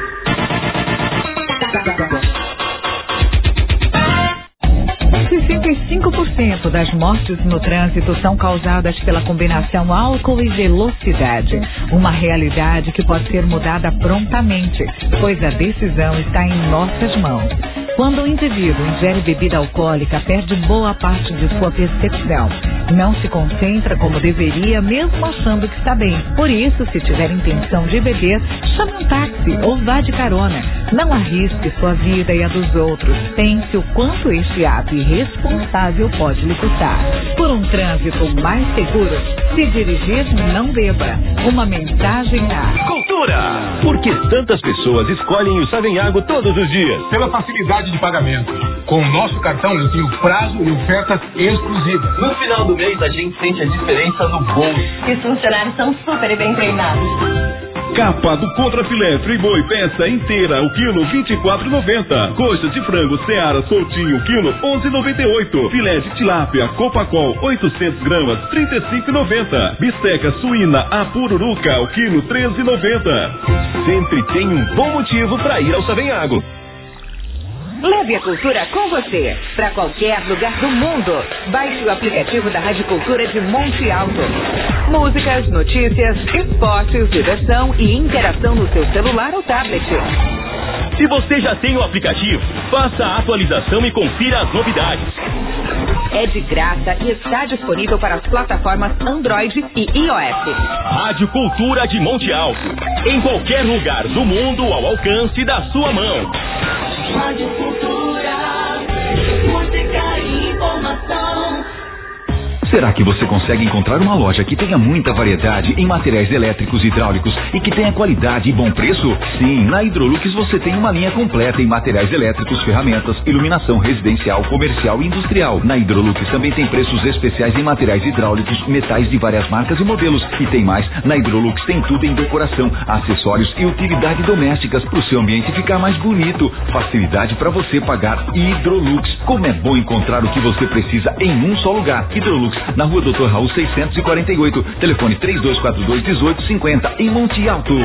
65% das mortes no trânsito são causadas pela combinação álcool e velocidade. Uma realidade que pode ser mudada prontamente, pois a decisão está em nossas mãos. Quando o indivíduo ingere bebida alcoólica, perde boa parte de sua percepção. Não se concentra como deveria, mesmo achando que está bem. Por isso, se tiver intenção de beber, chame um táxi ou vá de carona. Não arrisque sua vida e a dos outros. Pense o quanto este ato irresponsável pode lhe custar. Por um trânsito mais seguro, se dirigir, não beba. Uma mensagem a Cultura! Por que tantas pessoas escolhem o Savenhago todos os dias? Pela facilidade de pagamento. Com o nosso cartão eu tenho prazo e ofertas exclusivas. No final do mês a gente sente a diferença no bolso. Os funcionários são super bem treinados. Capa do contrafilé Friboi peça inteira, o quilo 24,90. Coxa de frango Seara soltinho, quilo 11,98. Filé de tilápia Copacol 800 gramas 35,90. Bisteca suína a pururuca, o quilo 13,90. Sempre tem um bom motivo para ir ao Savenhago. Leve a cultura com você, para qualquer lugar do mundo. Baixe o aplicativo da Rádio Cultura de Monte Alto. Músicas, notícias, esportes, diversão e interação no seu celular ou tablet. Se você já tem o aplicativo, faça a atualização e confira as novidades. É de graça e está disponível para as plataformas Android e iOS. Rádio Cultura de Monte Alto. Em qualquer lugar do mundo ao alcance da sua mão. Rádio Cultura, música e informação. Será que você consegue encontrar uma loja que tenha muita variedade em materiais elétricos e hidráulicos e que tenha qualidade e bom preço? Sim, na Hidrolux você tem uma linha completa em materiais elétricos, ferramentas, iluminação residencial, comercial e industrial. Na Hidrolux também tem preços especiais em materiais hidráulicos, metais de várias marcas e modelos. E tem mais, na Hidrolux tem tudo em decoração, acessórios e utilidades domésticas para o seu ambiente ficar mais bonito. Facilidade para você pagar. Hidrolux, como é bom encontrar o que você precisa em um só lugar. Hidrolux, na rua Dr. Raul 648, telefone 3242-1850, em Monte Alto.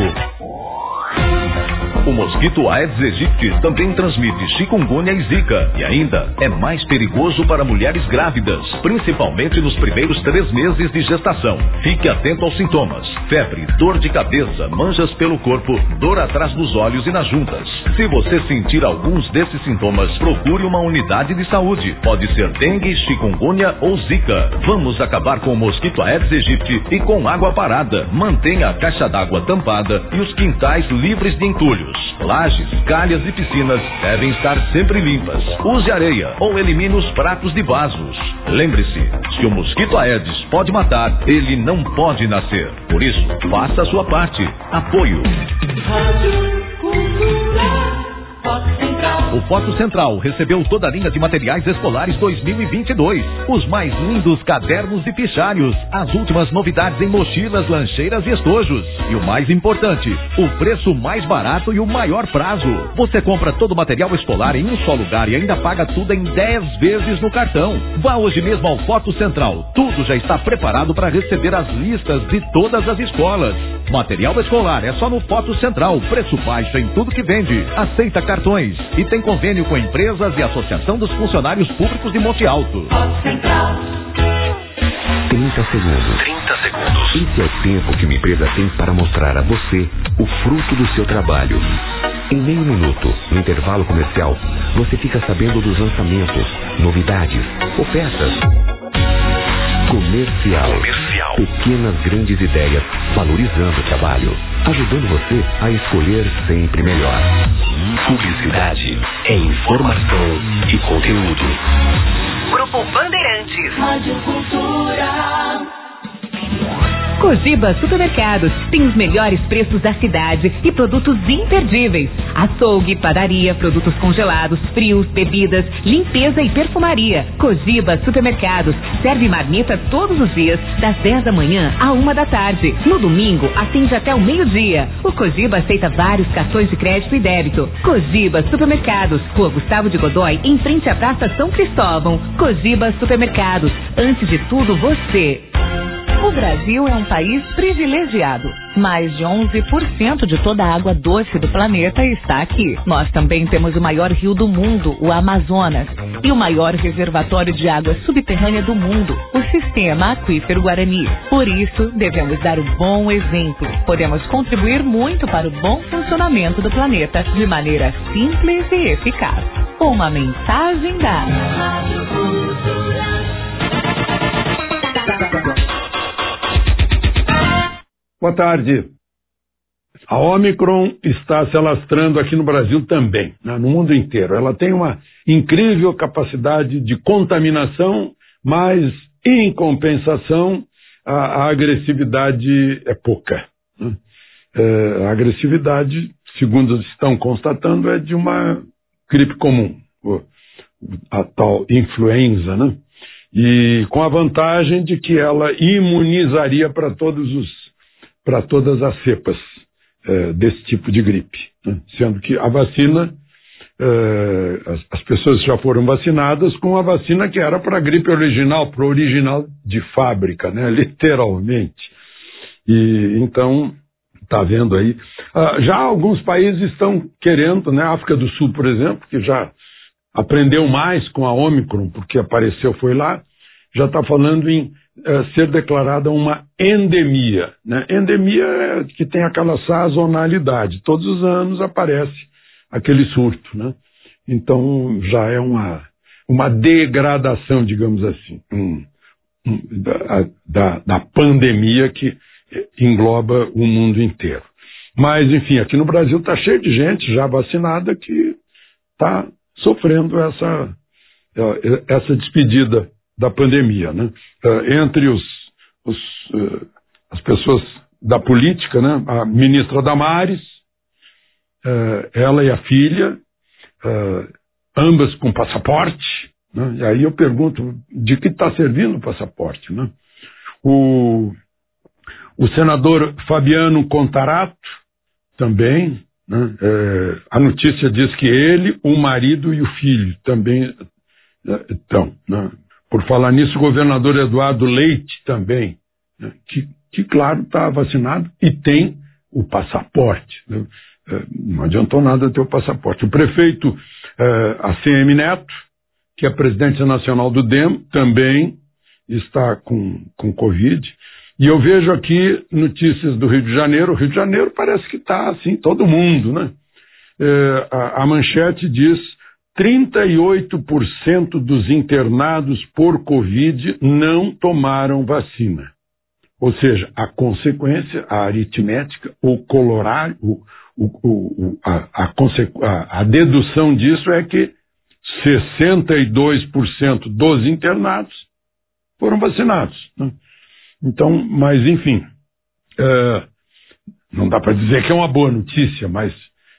O mosquito Aedes aegypti também transmite chikungunya e zika e ainda é mais perigoso para mulheres grávidas, principalmente nos primeiros 3 meses de gestação. Fique atento aos sintomas: febre, dor de cabeça, manchas pelo corpo, dor atrás dos olhos e nas juntas. Se você sentir alguns desses sintomas, procure uma unidade de saúde. Pode ser dengue, chikungunya ou zika. Vamos acabar com o mosquito Aedes aegypti e com água parada. Mantenha a caixa d'água tampada e os quintais livres de entulhos. Lajes, calhas e piscinas devem estar sempre limpas. Use areia ou elimine os pratos de vasos. Lembre-se, se o mosquito Aedes pode matar, ele não pode nascer. Por isso, faça a sua parte. Apoio. O Foto Central recebeu toda a linha de materiais escolares 2022. Os mais lindos cadernos e fichários. As últimas novidades em mochilas, lancheiras e estojos. E o mais importante, o preço mais barato e o maior prazo. Você compra todo o material escolar em um só lugar e ainda paga tudo em 10 vezes no cartão. Vá hoje mesmo ao Foto Central. Tudo já está preparado para receber as listas de todas as escolas. Material escolar é só no Foto Central. Preço baixo em tudo que vende. Aceita cartões e tem convênio com empresas e Associação dos Funcionários Públicos de Monte Alto. 30 segundos. 30 segundos. Esse é o tempo que uma empresa tem para mostrar a você o fruto do seu trabalho. Em meio minuto, no intervalo comercial, você fica sabendo dos lançamentos, novidades, ofertas. Comercial. Pequenas grandes ideias, valorizando o trabalho, ajudando você a escolher sempre melhor. Publicidade é informação e conteúdo. Grupo Bandeirantes. Rádio Cultura. Cogiba Supermercados tem os melhores preços da cidade e produtos imperdíveis. Açougue, padaria, produtos congelados, frios, bebidas, limpeza e perfumaria. Cogiba Supermercados serve marmita todos os dias, das 10 da manhã à 1 da tarde. No domingo, atende até o meio-dia. O Cogiba aceita vários cartões de crédito e débito. Cogiba Supermercados, Rua Gustavo de Godoy, em frente à Praça São Cristóvão. Cogiba Supermercados, antes de tudo você. O Brasil é um país privilegiado. Mais de 11% de toda a água doce do planeta está aqui. Nós também temos o maior rio do mundo, o Amazonas, e o maior reservatório de água subterrânea do mundo, o Sistema Aquífero Guarani. Por isso, devemos dar o bom exemplo. Podemos contribuir muito para o bom funcionamento do planeta de maneira simples e eficaz. Uma mensagem da... Boa tarde. A Omicron está se alastrando aqui no Brasil também, né, no mundo inteiro. Ela tem uma incrível capacidade de contaminação, mas, em compensação, a agressividade é pouca. Né? A agressividade, segundo estão constatando, é de uma gripe comum, a tal influenza, né? E com a vantagem de que ela imunizaria para todas as cepas desse tipo de gripe, né? Sendo que a vacina, as pessoas já foram vacinadas com a vacina que era para a gripe original, para o original de fábrica, né? Literalmente. E então, está vendo aí, já alguns países estão querendo, né? A África do Sul, por exemplo, que já aprendeu mais com a Omicron, porque apareceu, foi lá, já está falando em ser declarada uma endemia, né? Endemia é que tem aquela sazonalidade, todos os anos aparece aquele surto, né? Então já é uma degradação, digamos assim, da pandemia que engloba o mundo inteiro. Mas, enfim, aqui no Brasil está cheio de gente já vacinada que está sofrendo essa despedida da pandemia, né? Entre as pessoas da política, né? A ministra Damares, ela e a filha, ambas com passaporte, né? E aí eu pergunto, de que está servindo o passaporte, né? O senador Fabiano Contarato também, né? A notícia diz que ele, o marido e o filho também estão, né? Por falar nisso, o governador Eduardo Leite também, né? que claro, está vacinado e tem o passaporte, né? Não adiantou nada ter o passaporte. O prefeito ACM Neto, que é presidente nacional do DEM, também está com Covid. E eu vejo aqui notícias do Rio de Janeiro. O Rio de Janeiro parece que está assim, todo mundo, né? A manchete diz: 38% dos internados por Covid não tomaram vacina. Ou seja, a consequência, a aritmética, o colorário, a dedução disso é que 62% dos internados foram vacinados, né? Então, mas enfim, não dá para dizer que é uma boa notícia, mas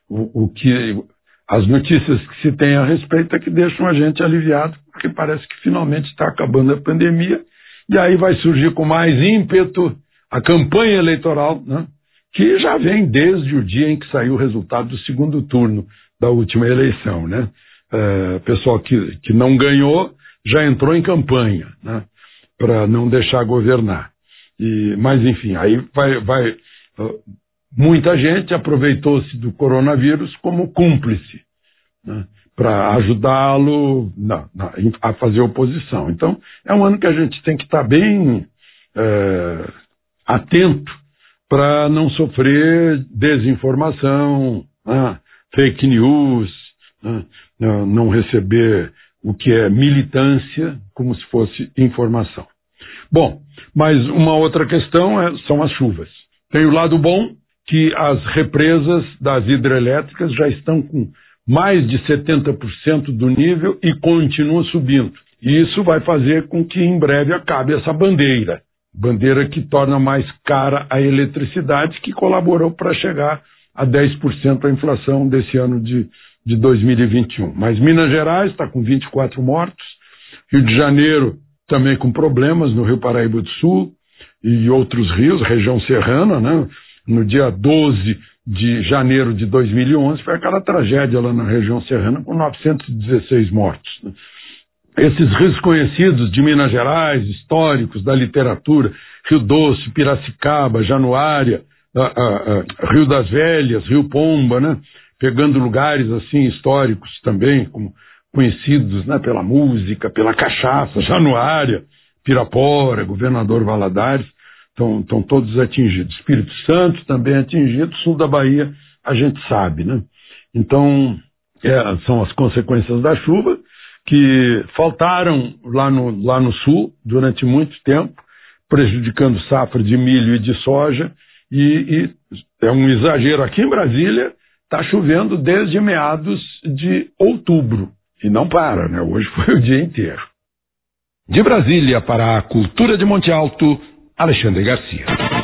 as notícias que se tem a respeito é que deixam a gente aliviado, porque parece que finalmente está acabando a pandemia, e aí vai surgir com mais ímpeto a campanha eleitoral, né? Que já vem desde o dia em que saiu o resultado do segundo turno da última eleição, né? Pessoal que não ganhou já entrou em campanha, né? Para não deixar governar. Mas enfim, aí vai muita gente aproveitou-se do coronavírus como cúmplice, né? Para ajudá-lo a fazer oposição. Então, é um ano que a gente tem que estar bem atento para não sofrer desinformação, né? Fake news, né? Não receber o que é militância como se fosse informação. Bom, mas uma outra questão são as chuvas. Tem o lado bom, que as represas das hidrelétricas já estão com mais de 70% do nível e continuam subindo. E isso vai fazer com que em breve acabe essa bandeira, bandeira que torna mais cara a eletricidade, que colaborou para chegar a 10% a inflação desse ano de 2021. Mas Minas Gerais está com 24 mortos, Rio de Janeiro também com problemas, no Rio Paraíba do Sul e outros rios, região serrana, né? No dia 12 de janeiro de 2011 foi aquela tragédia lá na região serrana com 916 mortos, né? Esses rios conhecidos de Minas Gerais, históricos, da literatura, Rio Doce, Piracicaba, Januária, Rio das Velhas, Rio Pomba, né? Pegando lugares assim históricos também, como conhecidos, né, pela música, pela cachaça, Januária, Pirapora, Governador Valadares, estão todos atingidos. Espírito Santo também atingido, sul da Bahia a gente sabe, né? Então, são as consequências da chuva que faltaram lá no sul durante muito tempo, prejudicando safra de milho e de soja, e é um exagero. Aqui em Brasília está chovendo desde meados de outubro, e não para, né? Hoje foi o dia inteiro. De Brasília para a Cultura de Monte Alto, Alexandre Garcia.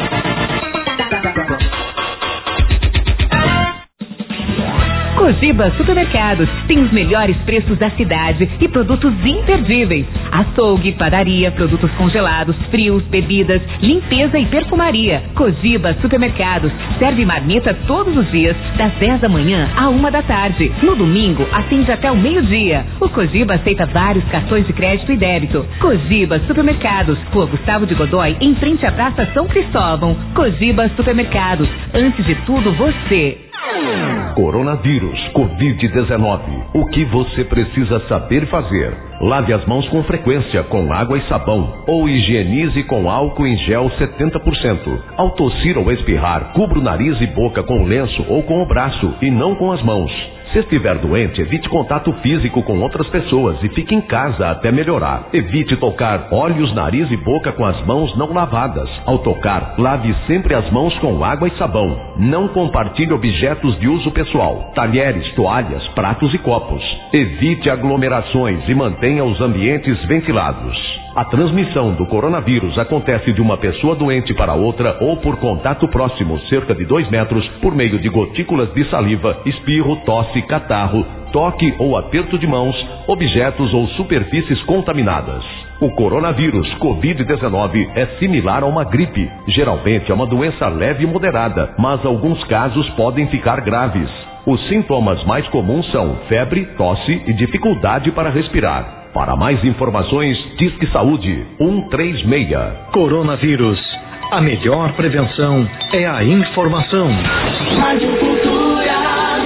Cogiba Supermercados tem os melhores preços da cidade e produtos imperdíveis. Açougue, padaria, produtos congelados, frios, bebidas, limpeza e perfumaria. Cogiba Supermercados serve marmita todos os dias, das 10 da manhã à 1 da tarde. No domingo, atende até o meio-dia. O Cogiba aceita vários cartões de crédito e débito. Cogiba Supermercados, Rua Gustavo de Godoy, em frente à Praça São Cristóvão. Cogiba Supermercados, antes de tudo você. Coronavírus, Covid-19. O que você precisa saber fazer? Lave as mãos com frequência com água e sabão ou higienize com álcool em gel 70%. Ao tossir ou espirrar, cubra o nariz e boca com lenço ou com o braço e não com as mãos. Se estiver doente, evite contato físico com outras pessoas e fique em casa até melhorar. Evite tocar olhos, nariz e boca com as mãos não lavadas. Ao tocar, lave sempre as mãos com água e sabão. Não compartilhe objetos de uso pessoal, talheres, toalhas, pratos e copos. Evite aglomerações e mantenha os ambientes ventilados. A transmissão do coronavírus acontece de uma pessoa doente para outra ou por contato próximo, cerca de 2 metros, por meio de gotículas de saliva, espirro, tosse, catarro, toque ou aperto de mãos, objetos ou superfícies contaminadas. O coronavírus Covid-19 é similar a uma gripe. Geralmente é uma doença leve e moderada, mas alguns casos podem ficar graves. Os sintomas mais comuns são febre, tosse e dificuldade para respirar. Para mais informações, Disque Saúde 136. Coronavírus. A melhor prevenção é a informação. Rádio Cultura,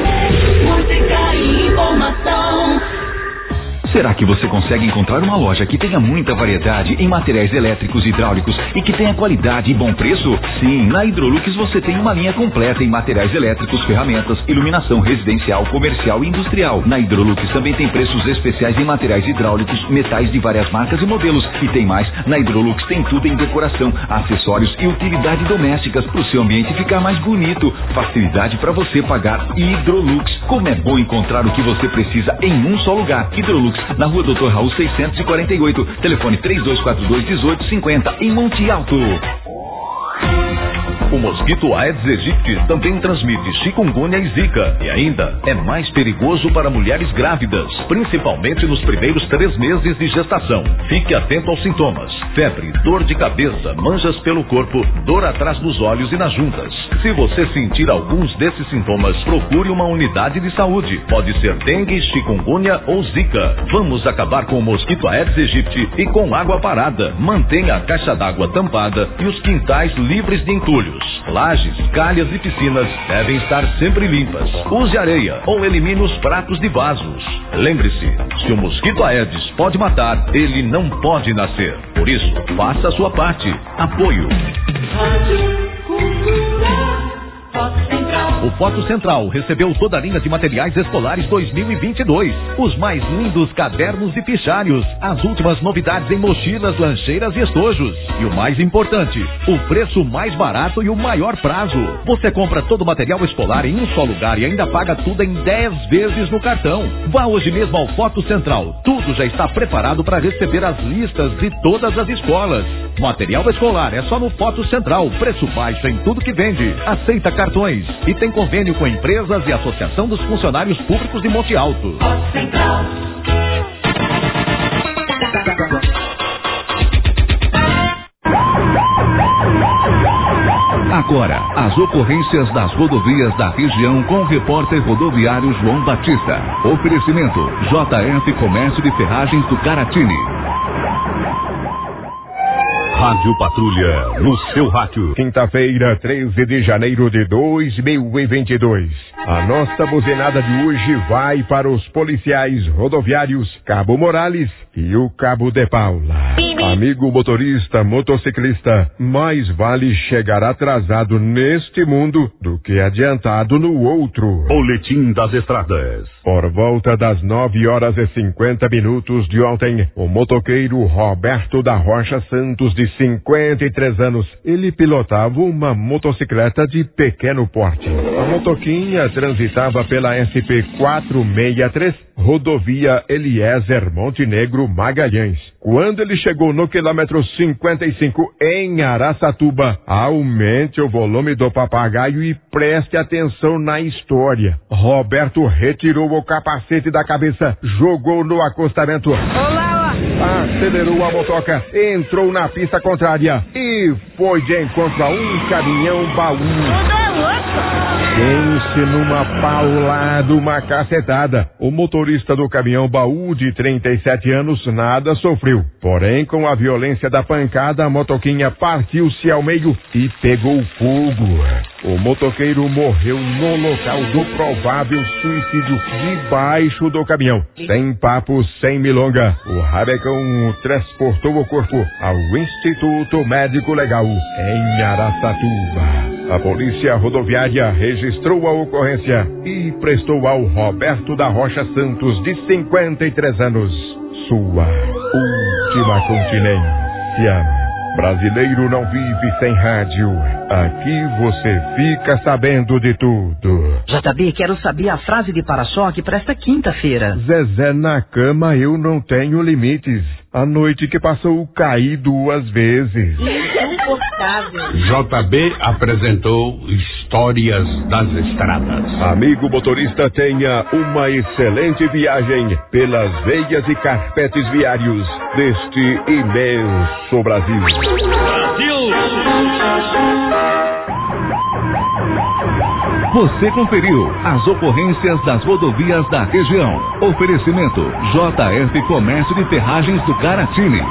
música e informação. Será que você consegue encontrar uma loja que tenha muita variedade em materiais elétricos e hidráulicos e que tenha qualidade e bom preço? Sim, na Hidrolux você tem uma linha completa em materiais elétricos, ferramentas, iluminação residencial, comercial e industrial. Na Hidrolux também tem preços especiais em materiais hidráulicos, metais de várias marcas e modelos. E tem mais, na Hidrolux tem tudo em decoração, acessórios e utilidade domésticas para o seu ambiente ficar mais bonito. Facilidade para você pagar. Hidrolux. Como é bom encontrar o que você precisa em um só lugar. Hidrolux, na Rua Doutor Raul 648, telefone 3242-1850, em Monte Alto. O mosquito Aedes aegypti também transmite chikungunya e zika e ainda é mais perigoso para mulheres grávidas, principalmente nos primeiros 3 meses de gestação. Fique atento aos sintomas: febre, dor de cabeça, manchas pelo corpo, dor atrás dos olhos e nas juntas. Se você sentir alguns desses sintomas, procure uma unidade de saúde. Pode ser dengue, chikungunya ou zika. Vamos acabar com o mosquito Aedes aegypti e com água parada. Mantenha a caixa d'água tampada e os quintais livres de entulhos. Lajes, calhas e piscinas devem estar sempre limpas. Use areia ou elimine os pratos de vasos. Lembre-se, se o mosquito Aedes pode matar, ele não pode nascer. Por isso, faça a sua parte. Apoio. Rádio Cultura, Rock Central. O Foto Central recebeu toda a linha de materiais escolares 2022. Os mais lindos cadernos e fichários. As últimas novidades em mochilas, lancheiras e estojos. E o mais importante, o preço mais barato e o maior prazo. Você compra todo o material escolar em um só lugar e ainda paga tudo em 10 vezes no cartão. Vá hoje mesmo ao Foto Central. Tudo já está preparado para receber as listas de todas as escolas. Material escolar é só no Foto Central. Preço baixo em tudo que vende. Aceita cartões e tem convênio com empresas e Associação dos Funcionários Públicos de Monte Alto. Foto Central. Agora, as ocorrências das rodovias da região com o repórter rodoviário João Batista. Oferecimento JF Comércio de Ferragens do Caratini. Rádio Patrulha, no seu rádio. Quinta-feira, 13 de janeiro de 2022. A nossa buzinada de hoje vai para os policiais rodoviários Cabo Morales e o Cabo de Paula. Amigo motorista, motociclista, mais vale chegar atrasado neste mundo do que adiantado no outro. Boletim das Estradas. Por volta das 9h50 de ontem, o motoqueiro Roberto da Rocha Santos, de 53 anos, ele pilotava uma motocicleta de pequeno porte. A motoquinha transitava pela SP-463, rodovia Eliezer Montenegro Magalhães. Quando ele chegou no quilômetro 55 em Araçatuba, aumente o volume do papagaio e preste atenção na história. Roberto retirou o capacete da cabeça, jogou no acostamento. Olá! Acelerou a motoca, entrou na pista contrária e foi de encontro a um caminhão baú. Pense numa paulada, uma cacetada. O motorista do caminhão baú, de 37 anos, nada sofreu. Porém, com a violência da pancada, a motoquinha partiu-se ao meio e pegou fogo. O motoqueiro morreu no local do provável suicídio, debaixo do caminhão. Sem papo, sem milonga, o rabecão transportou o corpo ao Instituto Médico Legal, em Araçatuba. A polícia rodoviária registrou a ocorrência e prestou ao Roberto da Rocha Santos, de 53 anos, sua última continência. Brasileiro não vive sem rádio. Aqui você fica sabendo de tudo. JB, quero saber a frase de para-choque para esta quinta-feira. Zezé, na cama eu não tenho limites. A noite que passou caí 2 vezes. JB apresentou Histórias das Estradas. Amigo motorista, tenha uma excelente viagem pelas veias e carpetes viários deste imenso Brasil. Você conferiu as ocorrências das rodovias da região. Oferecimento JF Comércio de Ferragens do Caratini.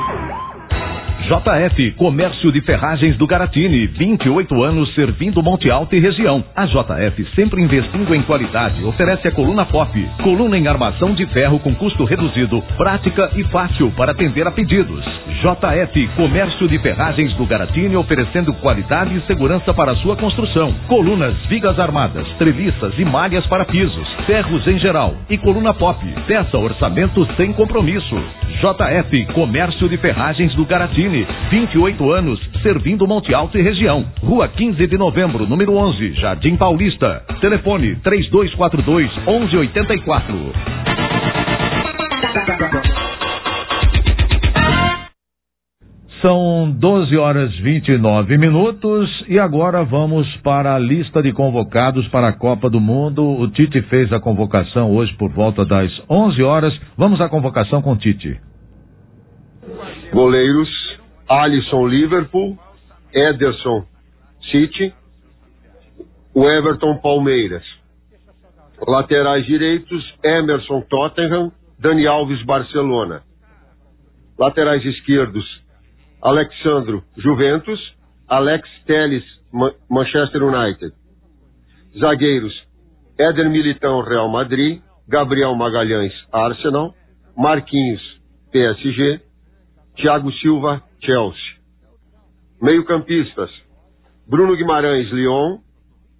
JF Comércio de Ferragens do Garatini, 28 anos servindo Monte Alto e região. A JF, sempre investindo em qualidade, oferece a coluna pop, coluna em armação de ferro com custo reduzido, prática e fácil para atender a pedidos. JF Comércio de Ferragens do Garatini, oferecendo qualidade e segurança para a sua construção. Colunas, vigas armadas, treliças e malhas para pisos, ferros em geral e coluna pop. Peça orçamento sem compromisso. JF Comércio de Ferragens do Garatini, 28 anos, servindo Monte Alto e região. Rua 15 de Novembro, número 11, Jardim Paulista. Telefone 3242-1184. São 12h29 e agora vamos para a lista de convocados para a Copa do Mundo. O Tite fez a convocação hoje por volta das 11 horas. Vamos à convocação com o Tite. Goleiros: Alisson, Liverpool; Ederson, City; o Everton, Palmeiras. Laterais direitos: Emerson, Tottenham; Dani Alves, Barcelona. Laterais esquerdos: Alexandro, Juventus; Alex Telles, Manchester United. Zagueiros: Éder Militão, Real Madrid; Gabriel Magalhães, Arsenal; Marquinhos, PSG; Thiago Silva, Chelsea. Meio-campistas: Bruno Guimarães, Lyon;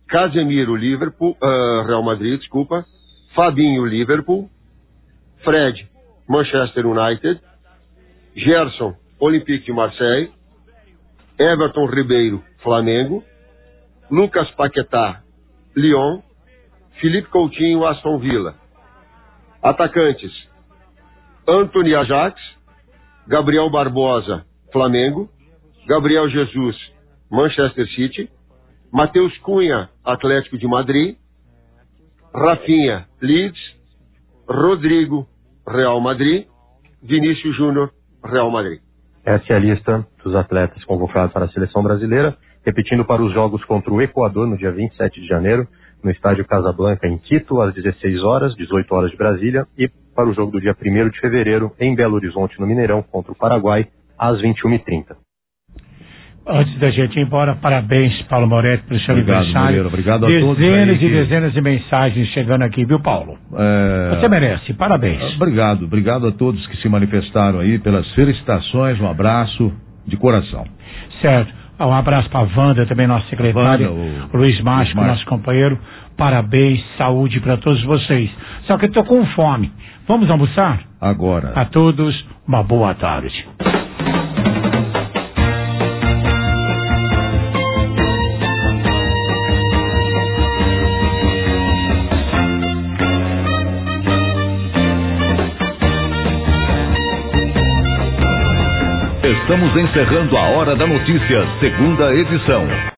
Casemiro, Liverpool, Real Madrid, desculpa. Fabinho, Liverpool. Fred, Manchester United. Gerson, Olympique de Marseille. Everton Ribeiro, Flamengo. Lucas Paquetá, Lyon. Felipe Coutinho, Aston Villa. Atacantes: Anthony, Ajax. Gabriel Barbosa, Flamengo. Gabriel Jesus, Manchester City. Matheus Cunha, Atlético de Madrid. Rafinha, Leeds. Rodrigo, Real Madrid. Vinícius Júnior, Real Madrid. Essa é a lista dos atletas convocados para a seleção brasileira, repetindo para os jogos contra o Equador no dia 27 de janeiro, no estádio Casablanca, em Quito, às 16 horas, 18 horas de Brasília, e para o jogo do dia 1º de fevereiro, em Belo Horizonte, no Mineirão, contra o Paraguai, às 21h30. Antes da gente ir embora, parabéns, Paulo Moretti, pelo seu aniversário. Moreira, obrigado a todos. Dezenas e dezenas de mensagens chegando aqui, viu, Paulo? Você merece, parabéns. Obrigado a todos que se manifestaram aí pelas felicitações, um abraço de coração. Certo, um abraço para a Wanda, também nossa secretária, o Luiz Mágico, nosso companheiro. Parabéns, saúde para todos vocês. Só que eu tô com fome. Vamos almoçar? Agora. A todos, uma boa tarde. Estamos encerrando a Hora da Notícia, segunda edição.